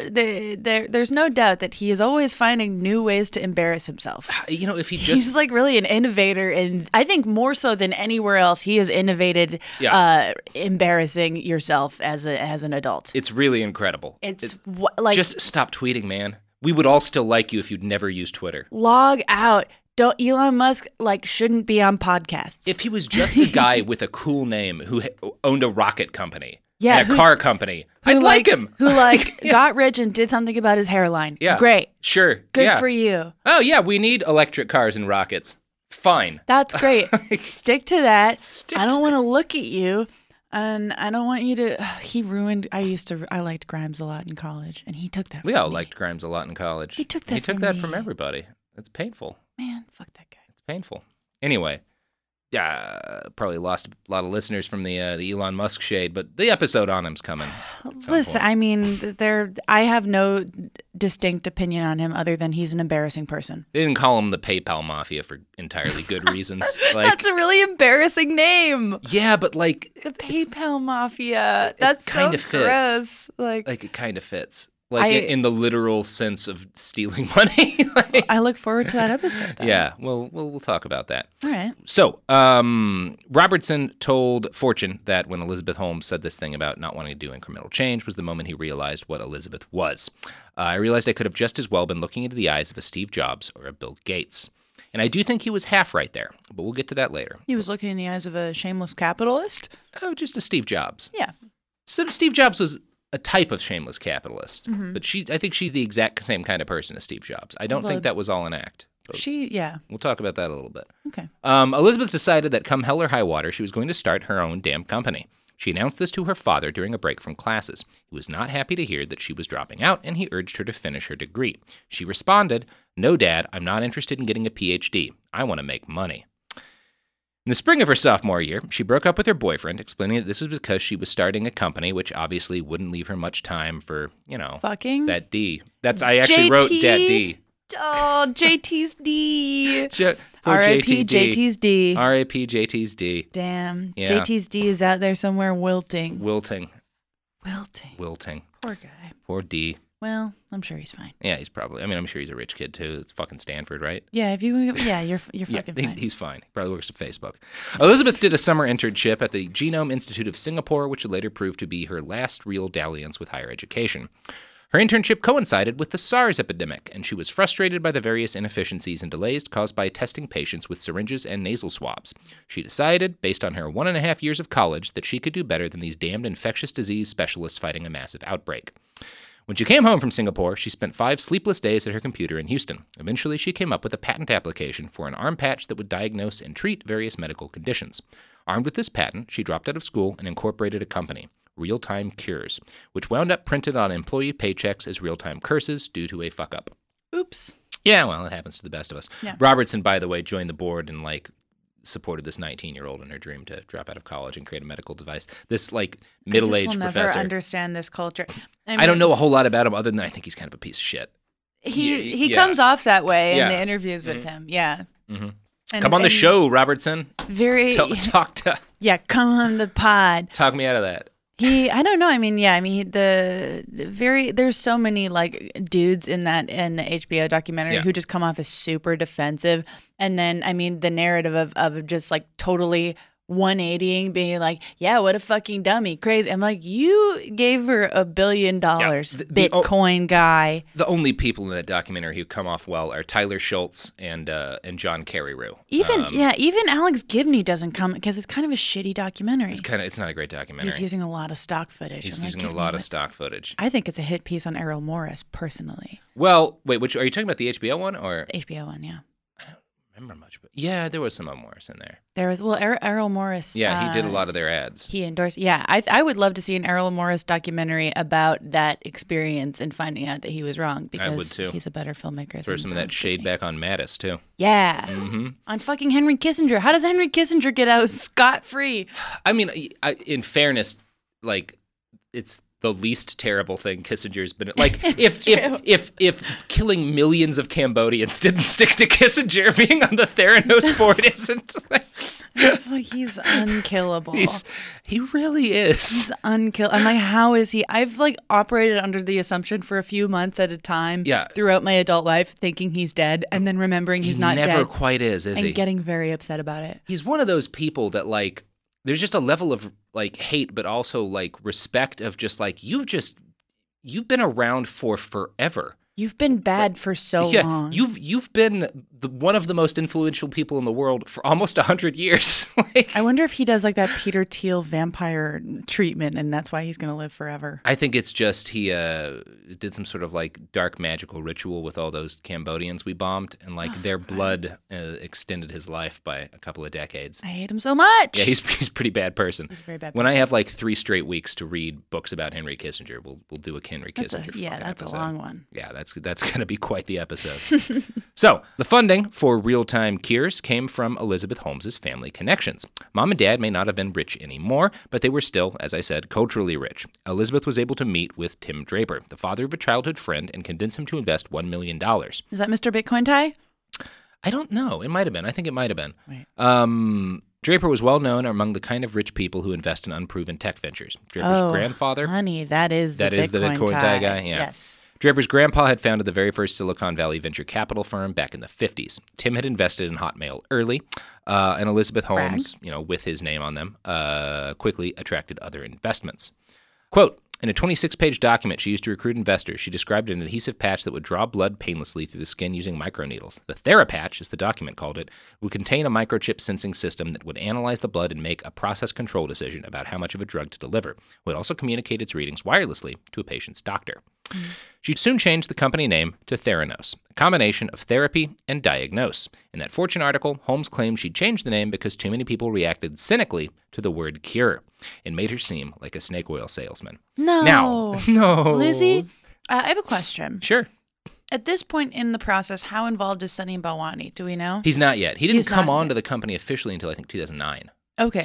doubt that he is always finding new ways to embarrass himself. You know, if he just He's like really an innovator, and I think more so than anywhere else, he has innovated embarrassing yourself as an adult. it's really incredible. Like Just stop tweeting, man. We would all still like you if you'd never used Twitter. log out. Don't Elon Musk shouldn't be on podcasts. If he was just a guy with a cool name who owned a rocket company Yeah, and a car company, I'd who, like him. Who got rich and did something about his hairline. Yeah. Great. Sure. Good yeah. for you. Oh, yeah, we need electric cars and rockets. Fine. That's great. Stick to that. Stick I don't to want to look at you. And I don't want you to. I liked Grimes a lot in college, and he took that. We from all me. liked Grimes a lot in college. He took that He took from that me. from everybody. It's painful. Man, fuck that guy. It's painful. Anyway, probably lost a lot of listeners from the Elon Musk shade, but the episode on him's coming. Listen, I mean, I have no distinct opinion on him other than he's an embarrassing person. They didn't call him the PayPal Mafia for entirely good reasons. Like, That's a really embarrassing name. yeah, but like The PayPal Mafia. That's so kinda fits. gross. Like it kind of fits. Like in the literal sense of stealing money. Like, I look forward to that episode. Though. yeah, well, we'll talk about that. All right. So, Robertson told Fortune that when Elizabeth Holmes said this thing about not wanting to do incremental change was the moment he realized what Elizabeth was. I realized I could have just as well been looking into the eyes of a Steve Jobs or a Bill Gates. And I do think he was half right there, but we'll get to that later. He was looking in the eyes of a shameless capitalist. Oh, just a Steve Jobs. Yeah. So Steve Jobs was a type of shameless capitalist, Mm-hmm. but I think she's the exact same kind of person as Steve Jobs. I don't think that was all an act. But Yeah. we'll talk about that a little bit. Okay. Elizabeth decided that come hell or high water, she was going to start her own damn company. She announced this to her father during a break from classes. He was not happy to hear that she was dropping out, and he urged her to finish her degree. She responded, "No, Dad, I'm not interested in getting a PhD. I want to make money." In the spring of her sophomore year, she broke up with her boyfriend, explaining that this was because she was starting a company, which obviously wouldn't leave her much time for, Fucking. that D. I actually wrote Dat D. Oh, JT's D. Poor R.I.P. JTD. JT's D. R.I.P. JT's D. Damn. Yeah. JT's D is out there somewhere wilting. Wilting. Wilting. Poor guy. Poor D. Well, I'm sure he's fine. Yeah, I'm sure he's a rich kid too. It's fucking Stanford, right? Yeah, you're Yeah, fucking fine. he's fine. He probably works at Facebook. Elizabeth did a summer internship at the Genome Institute of Singapore, which would later prove to be her last real dalliance with higher education. Her internship coincided with the SARS epidemic, and she was frustrated by the various inefficiencies and delays caused by testing patients with syringes and nasal swabs. She decided, based on her 1.5 years of college, that she could do better than these damned infectious disease specialists fighting a massive outbreak. When she came home from Singapore, she spent 5 sleepless days at her computer in Houston. Eventually, she came up with a patent application for an arm patch that would diagnose and treat various medical conditions. Armed with this patent, she dropped out of school and incorporated a company, Real-Time Cures, which wound up printed on employee paychecks as real-time curses due to a fuck-up. Oops. Yeah, well, it happens to the best of us. Yeah. Robertson, by the way, joined the board and, supported this 19-year-old in her dream to drop out of college and create a medical device. This, middle-aged I professor. just will never understand this culture. I don't know a whole lot about him other than I think he's kind of a piece of shit. He Yeah. comes off that way Yeah. in the interviews with him. Yeah. Mm-hmm. And, Come on the show, Robertson. Very. Talk Yeah, come on the pod. Talk me out of that. I don't know. I mean, yeah. I mean, there's so many like dudes in the HBO documentary who just come off as super defensive, and then I mean, the narrative of just like totally 180ing, being like, yeah, what a fucking dummy, crazy. I'm like, you gave her $1 billion, Bitcoin guy. The only people in that documentary who come off well are Tyler Schultz and John Carreyrou. Even Alex Gibney doesn't come because it's kind of a shitty documentary. It's not a great documentary. He's using a lot of stock footage. He's using a lot of stock footage. I think it's a hit piece on Errol Morris, personally. Well, wait, which are you talking about, the HBO one or HBO one? Yeah. I don't remember much, but yeah, there was some Morris in there. There was Errol Morris. Yeah, he did a lot of their ads. He endorsed. Yeah, I would love to see an Errol Morris documentary about that experience and finding out that he was wrong, because I would too. He's a better filmmaker. Throw some of that shade back on Mattis too. Yeah, on fucking Henry Kissinger. How does Henry Kissinger get out scot-free? I mean, in fairness, like, it's the least terrible thing Kissinger's been like. If killing millions of Cambodians didn't stick to Kissinger, being on the Theranos board isn't. It's like he's unkillable. He really is. He's unkillable. I'm like, how is he? I've like operated under the assumption for a few months at a time throughout my adult life, thinking he's dead, and then remembering he's not dead. He never quite is he? And getting very upset about it. He's one of those people that like, there's just a level of like hate, but also like respect of just like, you've been around for forever. You've been bad for so long. You've been one of the most influential people in the world for almost 100 years. I wonder if he does like that Peter Thiel vampire treatment, and that's why he's going to live forever. I think it's just he did some sort of like dark magical ritual with all those Cambodians we bombed, and like their blood extended his life by a couple of decades. I hate him so much. Yeah, he's a pretty bad person. He's a very bad person. When I have like 3 straight weeks to read books about Henry Kissinger, we'll do a Henry Kissinger that's episode. a long one. Yeah, that's going to be quite the episode. So, the funding for real-time cures came from Elizabeth Holmes's family connections. Mom and Dad may not have been rich anymore, but they were still, as I said, culturally rich. Elizabeth was able to meet with Tim Draper, the father of a childhood friend, and convince him to invest $1 million. Is that Mr. Bitcoin Tie? I don't know. It might have been. I think it might have been. Right. Draper was well known among the kind of rich people who invest in unproven tech ventures. Draper's grandfather... honey, that is the Bitcoin tie guy? Yeah. Yes. Draper's grandpa had founded the very first Silicon Valley venture capital firm back in the 50s. Tim had invested in Hotmail early, and Elizabeth Holmes, with his name on them, quickly attracted other investments. Quote, in a 26-page document she used to recruit investors, she described an adhesive patch that would draw blood painlessly through the skin using microneedles. The TheraPatch, as the document called it, would contain a microchip sensing system that would analyze the blood and make a process control decision about how much of a drug to deliver. It would also communicate its readings wirelessly to a patient's doctor. She soon changed the company name to Theranos, a combination of therapy and diagnose. In that Fortune article, Holmes claimed she'd changed the name because too many people reacted cynically to the word cure. It made her seem like a snake oil salesman. No. No. Lizzie, I have a question. Sure. At this point in the process, how involved is Sunny Balwani? Do we know? He's not yet. He didn't come on to the company officially until I think 2009. Okay,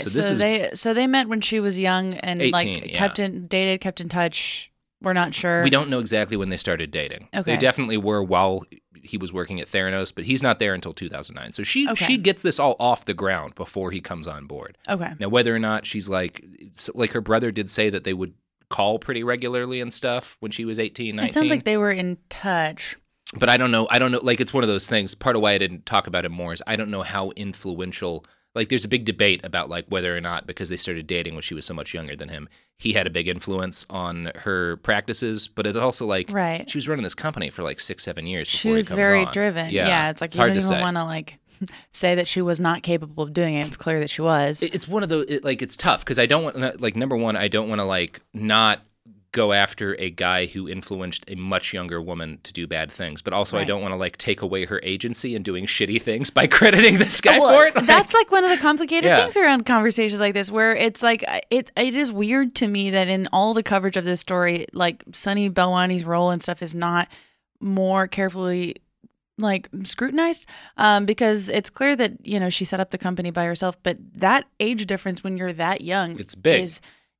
so they met when she was young and 18, kept in touch. We're not sure. We don't know exactly when they started dating. Okay. They definitely were while he was working at Theranos, but he's not there until 2009. So she gets this all off the ground before he comes on board. Okay. Now, whether or not she's like her brother did say that they would call pretty regularly and stuff when she was 18, 19. It sounds like they were in touch. But I don't know. Like, it's one of those things. Part of why I didn't talk about him more is I don't know how influential. Like, there's a big debate about, like, whether or not, because they started dating when she was so much younger than him, he had a big influence on her practices. But it's also, like, she was running this company for, like, 6-7 years before he comes on. She was very driven. Yeah, it's like, you don't even want to, like, say that she was not capable of doing it. It's clear that she was. It's one of those, it's tough, because I don't want, like, number one, I don't want to, like, not go after a guy who influenced a much younger woman to do bad things, but also I don't want to like take away her agency and doing shitty things by crediting this guy for it. That's like one of the complicated things around conversations like this, where it's like it is weird to me that in all the coverage of this story, like Sunny Balwani's role and stuff is not more carefully like scrutinized, because it's clear that she set up the company by herself, but that age difference when you're that young, it's big.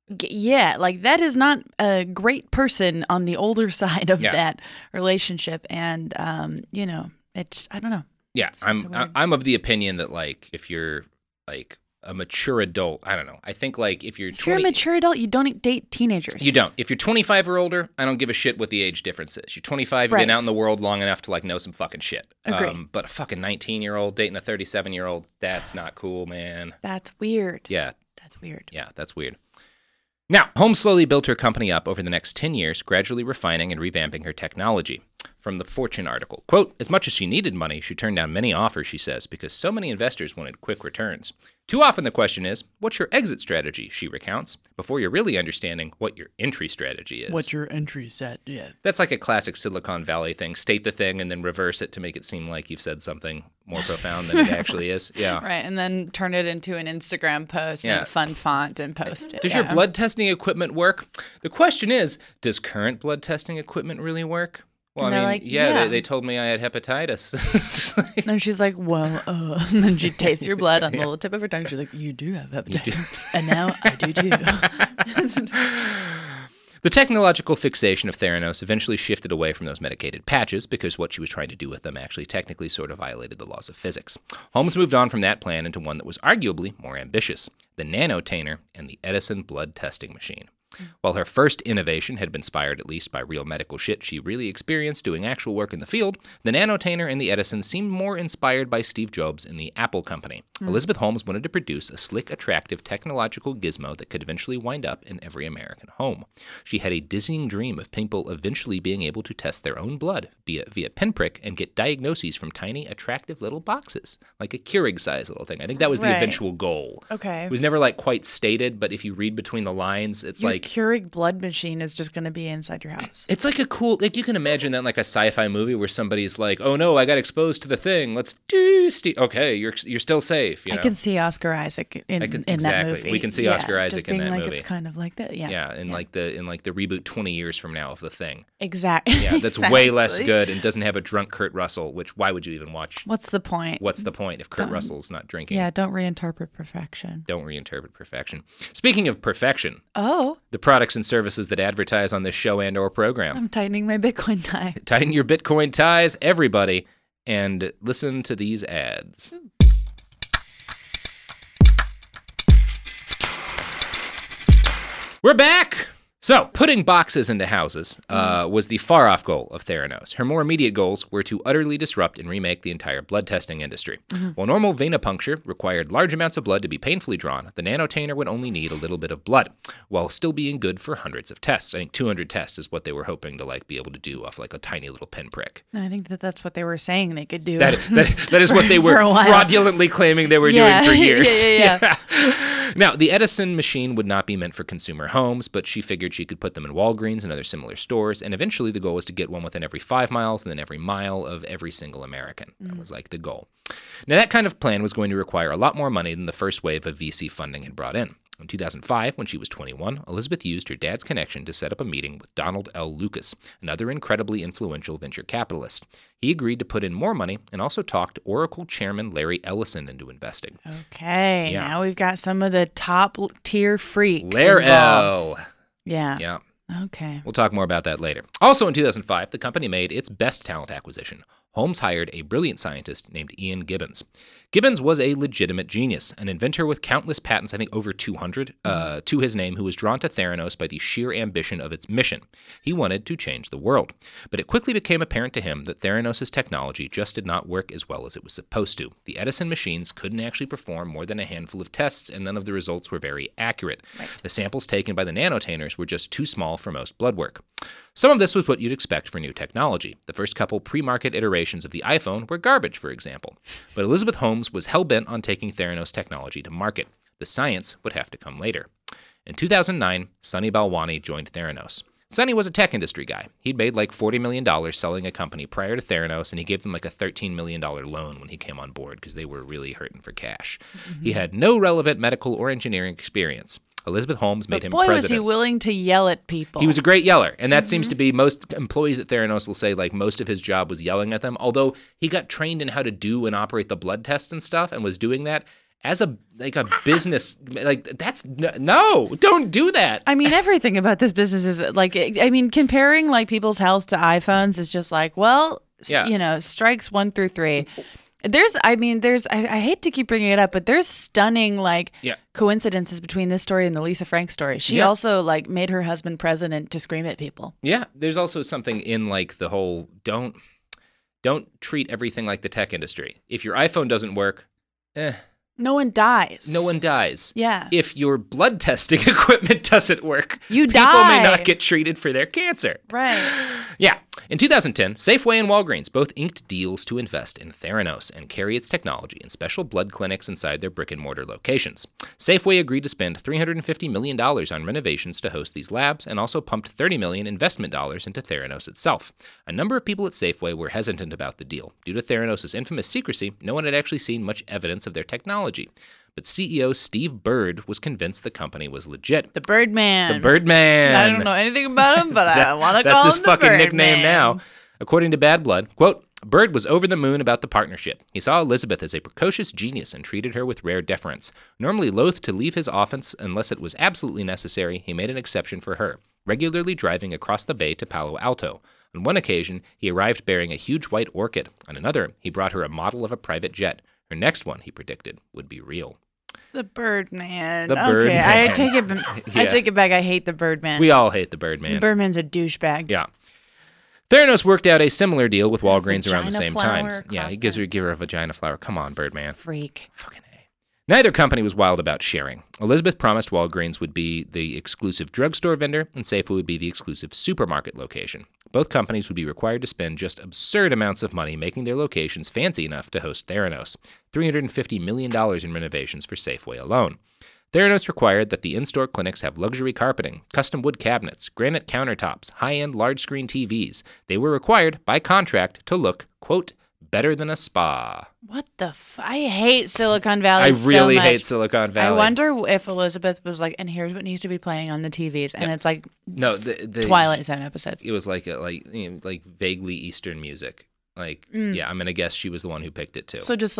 Like that is not a great person on the older side of that relationship, and it's I don't know. Yeah, I'm of the opinion that like if you're like a mature adult, I don't know. I think like if you're 20, If you're a mature adult, you don't date teenagers. you don't. If you're 25 or older, I don't give a shit what the age difference is. You're 25, you've been Right. out in the world long enough to like know some fucking shit. Agree. But a fucking 19-year-old dating a 37-year-old, that's not cool, man. That's weird. Yeah, That's weird. yeah, that's weird. Now, Holmes slowly built her company up over the next 10 years, gradually refining and revamping her technology. From the Fortune article, quote, as much as she needed money, she turned down many offers, she says, because so many investors wanted quick returns. Too often the question is, what's your exit strategy, she recounts, before you're really understanding what your entry strategy is. What's your entry set? Yeah. That's like a classic Silicon Valley thing. State the thing and then reverse it to make it seem like you've said something more profound than it actually is. Yeah. Right, and then turn it into an Instagram post in Yeah. a fun font and post it. Does your blood testing equipment work? The question is, does current blood testing equipment really work? Well, And I they're mean, like, yeah, yeah. They told me I had hepatitis. And she's like, well, and then she tastes your blood on the little tip of her tongue. She's like, you do have hepatitis. And now I do too. The technological fixation of Theranos eventually shifted away from those medicated patches because what she was trying to do with them actually technically sort of violated the laws of physics. Holmes moved on from that plan into one that was arguably more ambitious, the nanotainer and the Edison blood testing machine. While her first innovation had been inspired at least by real medical shit she really experienced doing actual work in the field, the nanotainer and the Edison seemed more inspired by Steve Jobs and the Apple Company. Elizabeth Holmes wanted to produce a slick, attractive technological gizmo that could eventually wind up in every American home. She had a dizzying dream of people eventually being able to test their own blood via pinprick and get diagnoses from tiny, attractive little boxes, like a Keurig-sized little thing. I think that was the Right. eventual goal. Okay. It was never like quite stated, but if you read between the lines, it's Your like Keurig blood machine is just going to be inside your house. it's like a cool, like you can imagine that in like a sci-fi movie where somebody's like, "Oh no, I got exposed to the thing. Let's do." Okay, you're still safe. You know? I can see Oscar Isaac in that exactly. movie. We can see Oscar Isaac just in being that like, movie. It's kind of like that. Yeah. Yeah, in like the reboot 20 years from now of the thing. Exactly. Yeah, that's way less good and doesn't have a drunk Kurt Russell. Which why would you even watch? What's the point? What's the point if Kurt Russell's not drinking? Yeah, don't reinterpret perfection. Don't reinterpret perfection. Speaking of perfection, Oh, the products and services that advertise on this show and/or program. I'm tightening my Bitcoin tie. Tighten your Bitcoin ties, everybody, and listen to these ads. We're back! So, putting boxes into houses was the far-off goal of Theranos. Her more immediate goals were to utterly disrupt and remake the entire blood testing industry. While normal venipuncture required large amounts of blood to be painfully drawn, the nanotainer would only need a little bit of blood, while still being good for hundreds of tests. I think 200 tests is what they were hoping to like be able to do off like a tiny little pinprick. I think that's what they were saying they could do. That is what they were For a while. fraudulently claiming they were doing for years. Yeah. Now, the Edison machine would not be meant for consumer homes, but she figured she could put them in Walgreens and other similar stores, and eventually the goal was to get one within every 5 miles and then every mile of every single American. That was like the goal. Now, that kind of plan was going to require a lot more money than the first wave of VC funding had brought in. In 2005, when she was 21, Elizabeth used her dad's connection to set up a meeting with Donald L. Lucas, another incredibly influential venture capitalist. He agreed to put in more money and also talked Oracle chairman Larry Ellison into investing. Okay, Yeah. now we've got some of the top tier freaks. Larry involved. L. Yeah. Yeah. Okay. We'll talk more about that later. Also in 2005, the company made its best talent acquisition. Holmes hired a brilliant scientist named Ian Gibbons. Gibbons was a legitimate genius, an inventor with countless patents, I think over 200, to his name, who was drawn to Theranos by the sheer ambition of its mission. He wanted to change the world. But it quickly became apparent to him that Theranos' technology just did not work as well as it was supposed to. The Edison machines couldn't actually perform more than a handful of tests, and none of the results were very accurate. Right. The samples taken by the nanotainers were just too small for most blood work. Some of this was what you'd expect for new technology. The first couple pre-market iterations of the iPhone were garbage, for example. But Elizabeth Holmes was hell-bent on taking Theranos technology to market. The science would have to come later. In 2009, Sunny Balwani joined Theranos. Sunny was a tech industry guy. He'd made like $40 million selling a company prior to Theranos, and he gave them like a $13 million loan when he came on board because they were really hurting for cash. He had no relevant medical or engineering experience. Elizabeth Holmes made him Boy, president. was he willing to yell at people. He was a great yeller, and that seems to be most employees at Theranos will say like most of his job was yelling at them, although he got trained in how to do and operate the blood tests and stuff and was doing that as a business. Like that's no, don't do that. I mean, everything about this business is like, I mean, comparing like people's health to iPhones is just like, well, Yeah. you know, strikes 1 through 3. I hate to keep bringing it up, but there's stunning Yeah. coincidences between this story and the Lisa Frank story. She Yeah. also made her husband president to scream at people. Yeah, there's also something in the whole don't treat everything like the tech industry. If your iPhone doesn't work, No one dies. no one dies. Yeah. If your blood testing equipment doesn't work, You people die. may not get treated for their cancer. Right. Yeah. In 2010, Safeway and Walgreens both inked deals to invest in Theranos and carry its technology in special blood clinics inside their brick-and-mortar locations. Safeway agreed to spend $350 million on renovations to host these labs and also pumped $30 million investment dollars into Theranos itself. A number of people at Safeway were hesitant about the deal. Due to Theranos' infamous secrecy, no one had actually seen much evidence of their technology. But CEO Steve Bird was convinced the company was legit. The Birdman. The Birdman. I don't know anything about him, but I want to call him That's his the fucking Birdman. nickname now. According to Bad Blood, quote, Bird was over the moon about the partnership. He saw Elizabeth as a precocious genius and treated her with rare deference. Normally loath to leave his office unless it was absolutely necessary, he made an exception for her, regularly driving across the bay to Palo Alto. On one occasion, he arrived bearing a huge white orchid. On another, he brought her a model of a private jet. Her next one, he predicted, would be real. The Birdman. The Okay, Birdman. I take it. Yeah. I take it back. I hate the Birdman. We all hate the Birdman. The Birdman's a douchebag. Yeah. Theranos worked out a similar deal with Walgreens around the Vagina same flower times. Yeah, across he give her a vagina flower. Come on, Birdman. Freak. Fucking A. Neither company was wild about sharing. Elizabeth promised Walgreens would be the exclusive drugstore vendor, and Safeway would be the exclusive supermarket location. Both companies would be required to spend just absurd amounts of money making their locations fancy enough to host Theranos. $350 million in renovations for Safeway alone. Theranos required that the in-store clinics have luxury carpeting, custom wood cabinets, granite countertops, high-end large-screen TVs. They were required, by contract, to look, quote, better than a spa. What the I hate Silicon Valley I so really much. hate Silicon Valley. I wonder if Elizabeth was like, and here's what needs to be playing on the TVs. And it's like No, the Twilight Zone episodes. It was like vaguely Eastern music. Yeah, I'm gonna guess she was the one who picked it too. So just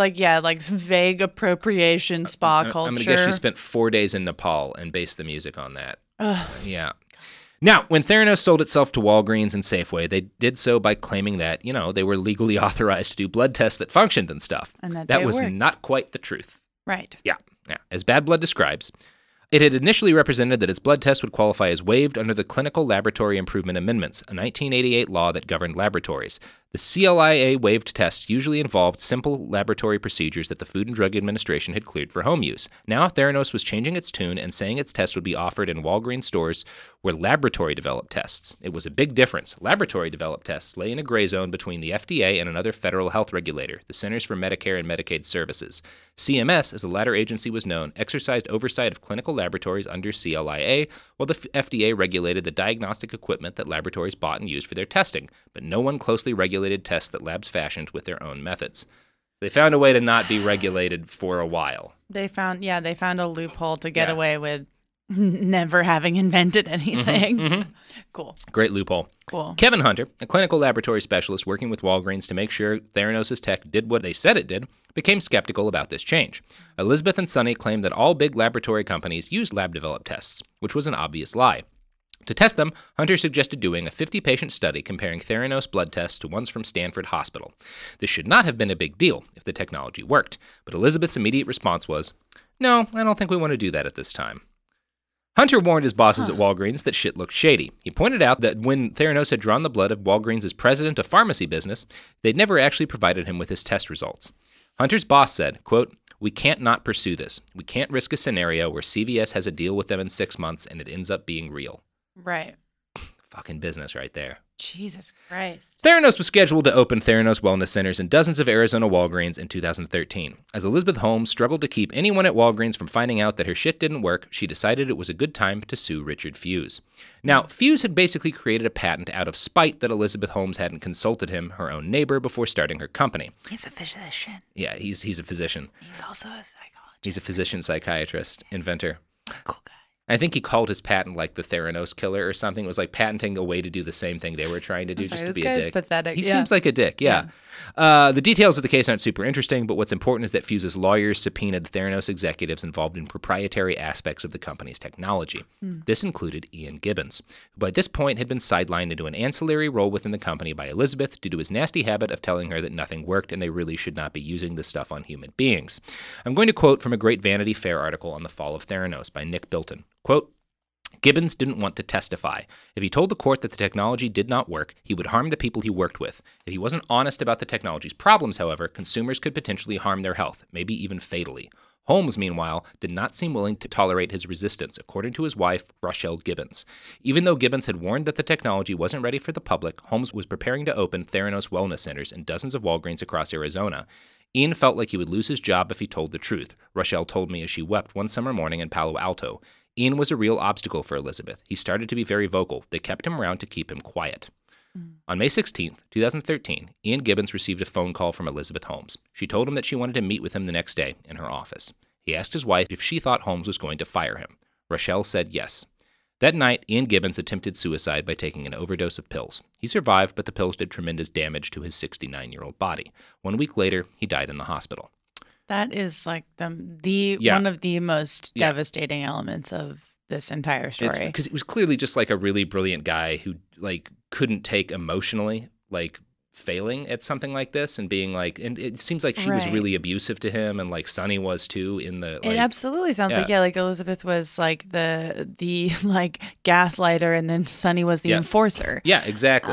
vague appropriation spa culture. I'm gonna guess she spent 4 days in Nepal and based the music on that. Yeah. Now, when Theranos sold itself to Walgreens and Safeway, they did so by claiming that, they were legally authorized to do blood tests that functioned and stuff. And that that they was worked. not quite the truth. Right. Yeah. As Bad Blood describes, it had initially represented that its blood test would qualify as waived under the Clinical Laboratory Improvement Amendments, a 1988 law that governed laboratories. The CLIA waived tests usually involved simple laboratory procedures that the Food and Drug Administration had cleared for home use. Now, Theranos was changing its tune and saying its test would be offered in Walgreens stores were laboratory-developed tests. It was a big difference. Laboratory-developed tests lay in a gray zone between the FDA and another federal health regulator, the Centers for Medicare and Medicaid Services. CMS, as the latter agency was known, exercised oversight of clinical laboratories under CLIA, while the FDA regulated the diagnostic equipment that laboratories bought and used for their testing, but no one closely regulated tests that labs fashioned with their own methods. They found a way to not be regulated for a while. They found a loophole to get away with never having invented anything. Cool. Great loophole. Cool. Kevin Hunter, a clinical laboratory specialist working with Walgreens to make sure Theranos' tech did what they said it did, became skeptical about this change. Elizabeth and Sonny claimed that all big laboratory companies used lab-developed tests, which was an obvious lie. To test them, Hunter suggested doing a 50-patient study comparing Theranos blood tests to ones from Stanford Hospital. This should not have been a big deal if the technology worked, but Elizabeth's immediate response was, "No, I don't think we want to do that at this time." Hunter warned his bosses at Walgreens that shit looked shady. He pointed out that when Theranos had drawn the blood of Walgreens' president of pharmacy business, they'd never actually provided him with his test results. Hunter's boss said, quote, "We can't not pursue this. We can't risk a scenario where CVS has a deal with them in 6 months and it ends up being real." Right. Fucking business right there. Jesus Christ. Theranos was scheduled to open Theranos Wellness Centers in dozens of Arizona Walgreens in 2013. As Elizabeth Holmes struggled to keep anyone at Walgreens from finding out that her shit didn't work, she decided it was a good time to sue Richard Fuse. Now, Fuse had basically created a patent out of spite that Elizabeth Holmes hadn't consulted him, her own neighbor, before starting her company. He's a physician. Yeah, he's a physician. He's also a psychologist. He's a physician, psychiatrist, inventor. Cool guy. I think he called his patent like the Theranos killer or something. It was like patenting a way to do the same thing they were trying to do, just to be a dick. Pathetic. He seems like a dick, yeah. The details of the case aren't super interesting, but what's important is that Fuse's lawyers subpoenaed Theranos executives involved in proprietary aspects of the company's technology. This included Ian Gibbons, who by this point had been sidelined into an ancillary role within the company by Elizabeth due to his nasty habit of telling her that nothing worked and they really should not be using this stuff on human beings. I'm going to quote from a great Vanity Fair article on the fall of Theranos by Nick Bilton. Quote, Gibbons didn't want to testify. If he told the court that the technology did not work, he would harm the people he worked with. If he wasn't honest about the technology's problems, however, consumers could potentially harm their health, maybe even fatally. Holmes, meanwhile, did not seem willing to tolerate his resistance, according to his wife, Rochelle Gibbons. Even though Gibbons had warned that the technology wasn't ready for the public, Holmes was preparing to open Theranos wellness centers in dozens of Walgreens across Arizona. Ian felt like he would lose his job if he told the truth, Rochelle told me as she wept one summer morning in Palo Alto. Ian was a real obstacle for Elizabeth. He started to be very vocal. They kept him around to keep him quiet. On May 16, 2013, Ian Gibbons received a phone call from Elizabeth Holmes. She told him that she wanted to meet with him the next day in her office. He asked his wife if she thought Holmes was going to fire him. Rochelle said yes. That night, Ian Gibbons attempted suicide by taking an overdose of pills. He survived, but the pills did tremendous damage to his 69-year-old body. 1 week later, he died in the hospital. That is like one of the most devastating elements of this entire story. Because it was clearly just like a really brilliant guy who like couldn't take emotionally like failing at something like this and being like, and it seems like she was really abusive to him, and like Sonny was too in the. Like, it absolutely sounds like Elizabeth was like the like gaslighter, and then Sonny was the enforcer. Yeah, exactly.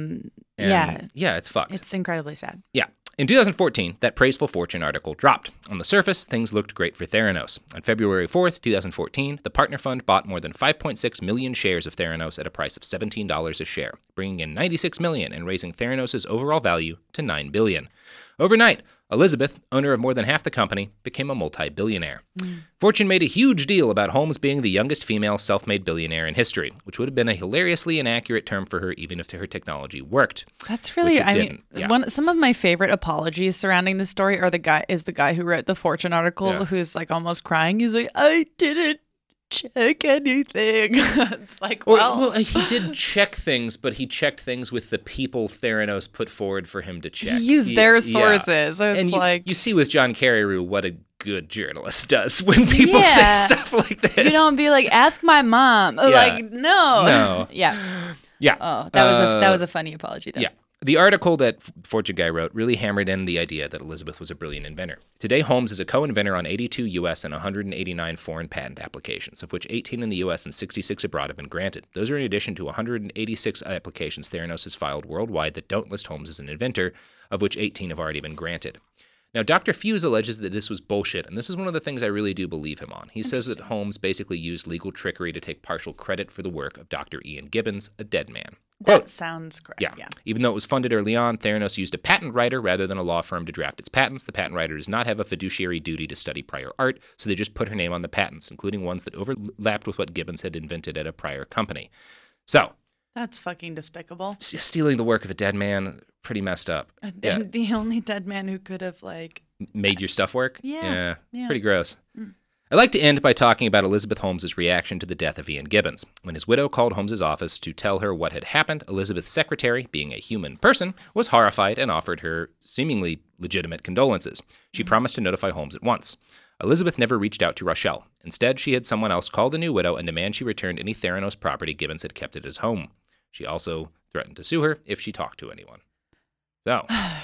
It's fucked. It's incredibly sad. Yeah. In 2014, that Praiseful Fortune article dropped. On the surface, things looked great for Theranos. On February 4th, 2014, the Partner Fund bought more than 5.6 million shares of Theranos at a price of $17 a share, bringing in $96 million and raising Theranos' overall value to $9 billion. Overnight, Elizabeth, owner of more than half the company, became a multi-billionaire. Fortune made a huge deal about Holmes being the youngest female self-made billionaire in history, which would have been a hilariously inaccurate term for her even if her technology worked. That's really, some of my favorite apologies surrounding this story are the guy who wrote the Fortune article who's like almost crying. He's like, I didn't check anything. It's like, well, he did check things, but he checked things with the people Theranos put forward for him to check. He used their sources. Yeah. It's and you see with John Carreyrou what a good journalist does when people say stuff like this. You don't be like, ask my mom. Like, no. Yeah. Oh, that was a funny apology though. Yeah. The article that Fortune guy wrote really hammered in the idea that Elizabeth was a brilliant inventor. Today, Holmes is a co-inventor on 82 U.S. and 189 foreign patent applications, of which 18 in the U.S. and 66 abroad have been granted. Those are in addition to 186 applications Theranos has filed worldwide that don't list Holmes as an inventor, of which 18 have already been granted. Now, Dr. Fuse alleges that this was bullshit, and this is one of the things I really do believe him on. He says that Holmes basically used legal trickery to take partial credit for the work of Dr. Ian Gibbons, a dead man. Quote, that sounds correct, yeah. Even though it was funded early on, Theranos used a patent writer rather than a law firm to draft its patents. The patent writer does not have a fiduciary duty to study prior art, so they just put her name on the patents, including ones that overlapped with what Gibbons had invented at a prior company. So. That's fucking despicable. Stealing the work of a dead man, pretty messed up. And the only dead man who could have, like... made your stuff work? Yeah. Pretty gross. I'd like to end by talking about Elizabeth Holmes' reaction to the death of Ian Gibbons. When his widow called Holmes' office to tell her what had happened, Elizabeth's secretary, being a human person, was horrified and offered her seemingly legitimate condolences. She promised to notify Holmes at once. Elizabeth never reached out to Rochelle. Instead, she had someone else call the new widow and demand she returned any Theranos property Gibbons had kept at his home. She also threatened to sue her if she talked to anyone. So...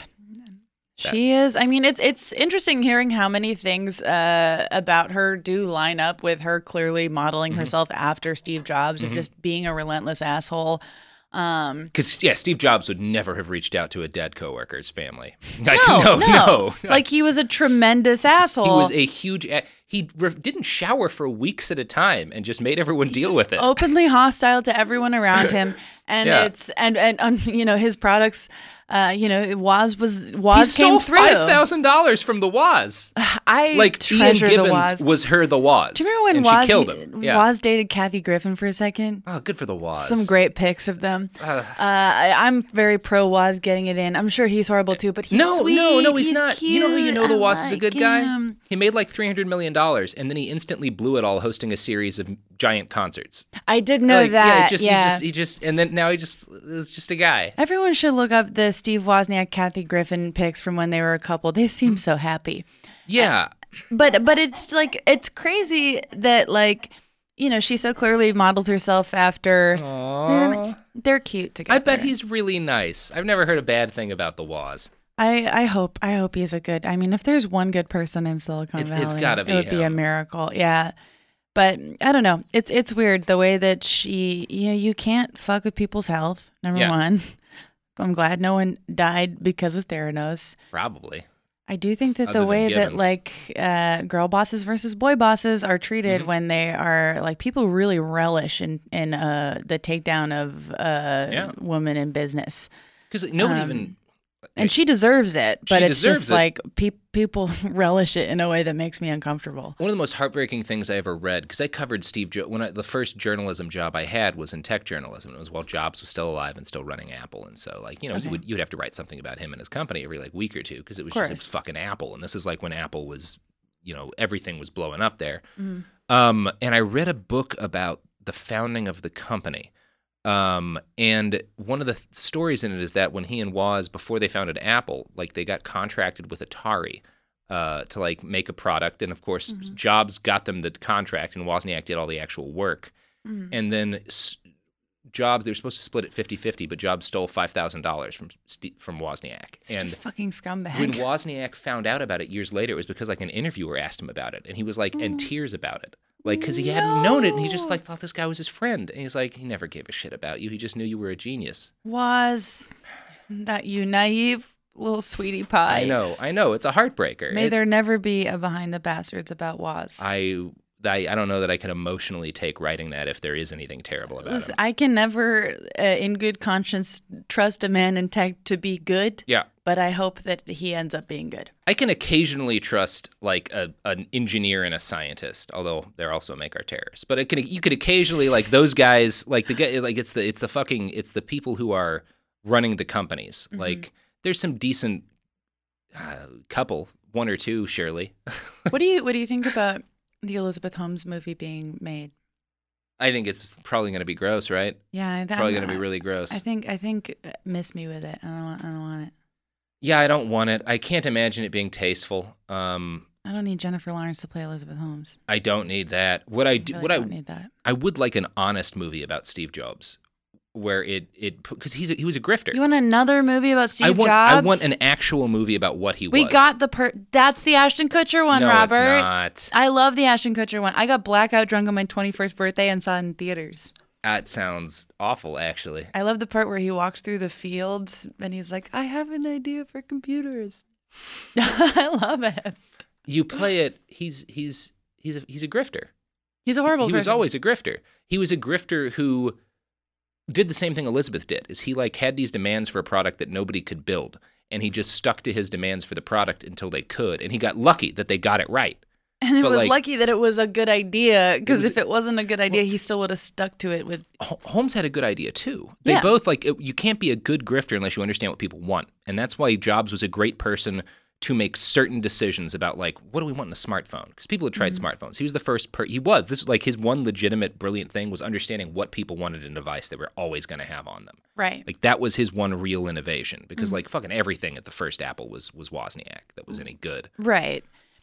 She is. I mean, it's interesting hearing how many things about her do line up with her clearly modeling herself after Steve Jobs of just being a relentless asshole. Because, Steve Jobs would never have reached out to a dead coworker's family. No. Like, he was a tremendous asshole. He was a huge... He didn't shower for weeks at a time and just made everyone deal with it. Openly hostile to everyone around him. And it's... And his products... Woz came through. He stole $5,000 from the Woz. Ian Gibbons was her the Woz. Do you remember when she killed him? Woz dated Kathy Griffin for a second? Oh, good for the Woz. Some great pics of them. I'm very pro Woz getting it in. I'm sure he's horrible too, but he's sweet. No, he's not. Cute. You know who you know the Woz is a good guy? Him. He made like $300 million, and then he instantly blew it all hosting a series of giant concerts. I did know that. He just, and then now is just a guy. Everyone should look up the Steve Wozniak, Kathy Griffin pics from when they were a couple. They seem so happy. Yeah. But it's like, it's crazy that, like, you know, she so clearly modeled herself after. Aww. They're cute together. I bet he's really nice. I've never heard a bad thing about the Woz. I hope he's a good. I mean, if there's one good person in Silicon Valley, it's gotta be it would be a him. miracle. Yeah. But I don't know. It's weird the way that she, you know, you can't fuck with people's health. Number one. I'm glad no one died because of Theranos. Probably. I do think that Other the way than that Gibbons. like girl bosses versus boy bosses are treated when they are like, people really relish in the takedown of women in business. Because nobody even. And she deserves it, but it's just it. like people relish it in a way that makes me uncomfortable. One of the most heartbreaking things I ever read, because I covered Steve Jobs, the first journalism job I had was in tech journalism. It was while Jobs was still alive and still running Apple. And so, like, you know, you would have to write something about him and his company every like week or two, because it was fucking Apple. And this is like when Apple was, you know, everything was blowing up there. And I read a book about the founding of the company. And one of the stories in it is that when he and Woz, before they founded Apple, like they got contracted with Atari to like make a product. And of course, Jobs got them the contract and Wozniak did all the actual work. And then Jobs, they were supposed to split it 50-50, but Jobs stole $5,000 from Wozniak. Such a fucking scumbag. When Wozniak found out about it years later, it was because like an interviewer asked him about it. And he was like in tears about it. Like, because he hadn't known it, and he just, like, thought this guy was his friend. And he's like, he never gave a shit about you. He just knew you were a genius. Was that you naive little sweetie pie? I know. It's a heartbreaker. May there never be a Behind the Bastards about Woz. I don't know that I can emotionally take writing that if there is anything terrible about him. I can never, in good conscience, trust a man in tech to be good. Yeah. But I hope that he ends up being good. I can occasionally trust like an engineer and a scientist, although they also make our terrorists. But you could occasionally like those guys, like the guy, like it's the people who are running the companies. Like there's some decent couple, one or two, surely. What do you think about the Elizabeth Holmes movie being made? I think it's probably going to be gross, right? Yeah, probably going to be really gross. I think miss me with it. I don't want it. Yeah, I don't want it. I can't imagine it being tasteful. I don't need Jennifer Lawrence to play Elizabeth Holmes. I don't need that. I don't need that. I would like an honest movie about Steve Jobs, where because he was a grifter. You want another movie about Steve Jobs? I want an actual movie about what he was. We got that's the Ashton Kutcher one, no, Robert. No, it's not. I love the Ashton Kutcher one. I got blackout drunk on my 21st birthday and saw it in theaters. That sounds awful, actually. I love the part where he walks through the fields and he's like, I have an idea for computers. I love it. You play it, he's a grifter. He's a horrible grifter. He was always a grifter. He was a grifter who did the same thing Elizabeth did, is he like had these demands for a product that nobody could build, and he just stuck to his demands for the product until they could, and he got lucky that they got it right. And it was lucky that it was a good idea, because if it wasn't a good idea, he still would have stuck to it. With Holmes had a good idea, too. They both, you can't be a good grifter unless you understand what people want. And that's why Jobs was a great person to make certain decisions about, like, what do we want in a smartphone? Because people had tried smartphones. He was the first his one legitimate, brilliant thing was understanding what people wanted in a device they were always going to have on them. Right. Like, that was his one real innovation. Because, like, fucking everything at the first Apple was Wozniak that was any good. Right.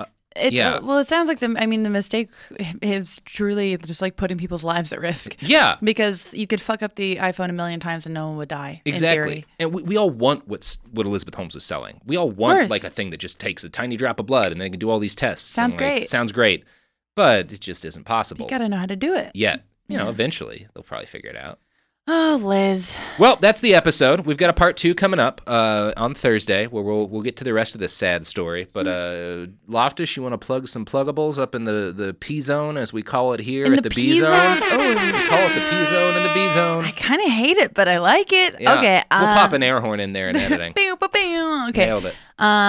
Well, it sounds like the mistake is truly just like putting people's lives at risk. Yeah. Because you could fuck up the iPhone a million times and no one would die. Exactly. And we all want what Elizabeth Holmes was selling. We all want like a thing that just takes a tiny drop of blood and then can do all these tests. Sounds great. Sounds great. But it just isn't possible. You got to know how to do it. Yet. You know, eventually they'll probably figure it out. Oh, Liz. Well, that's the episode. We've got a part 2 coming up on Thursday, where we'll get to the rest of this sad story. But Loftus, you want to plug some pluggables up in the P zone, as we call it here at the B zone? Oh, we call it the P zone and the B zone. I kind of hate it, but I like it. Yeah. Okay, we'll pop an air horn in there in editing. Okay, nailed it.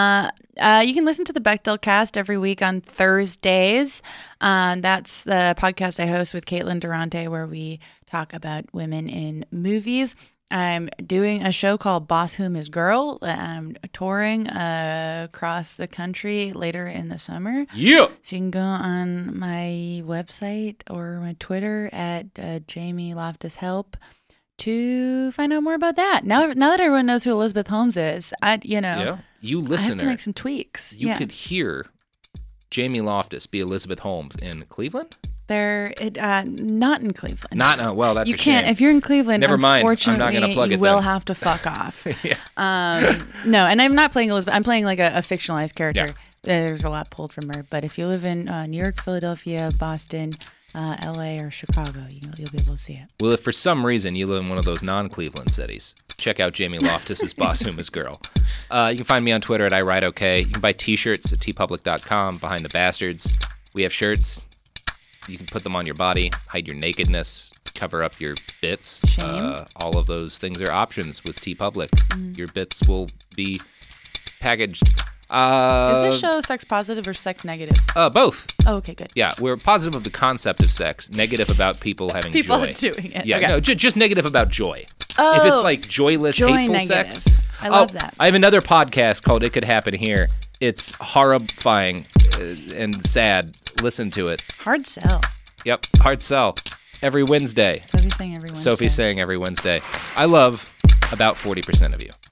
You can listen to the Bechdel Cast every week on Thursdays. That's the podcast I host with Caitlin Durante, where we talk about women in movies. I'm doing a show called Boss Whom Is Girl. I'm touring across the country later in the summer. Yeah. So you can go on my website or my Twitter at Jamie Loftus Help to find out more about that. Now that everyone knows who Elizabeth Holmes is, You I have to make some tweaks. You could hear Jamie Loftus be Elizabeth Holmes in Cleveland? Not in Cleveland. Well, that's you a can't. shame. If you're in Cleveland, never mind. I'm unfortunately, not going to plug it. You will then. have to fuck off. Yeah. No, and I'm not playing Elizabeth. I'm playing like a fictionalized character. Yeah. There's a lot pulled from her. But if you live in New York, Philadelphia, Boston, L.A., or Chicago, you'll be able to see it. Well, if for some reason you live in one of those non-Cleveland cities, check out Jamie Loftus's Boss Whom Is Girl. You can find me on Twitter at IWriteOK. You can buy T-shirts at tpublic.com. Behind the Bastards. We have shirts. You can put them on your body, hide your nakedness, cover up your bits. Shame. All of those things are options with TeePublic. Your bits will be packaged. Is this show sex positive or sex negative? Both. Oh, okay, good. Yeah, we're positive of the concept of sex, negative about people having People joy. doing it. Yeah, okay. no, just negative about joy. Oh, if it's like joyless, joy hateful negative. sex. I love that. I have another podcast called It Could Happen Here. It's horrifying and sad. Listen to it. Hard sell. Yep, hard sell. Every Wednesday. Sophie's saying every Wednesday. Sophie's saying every Wednesday. I love about 40% of you.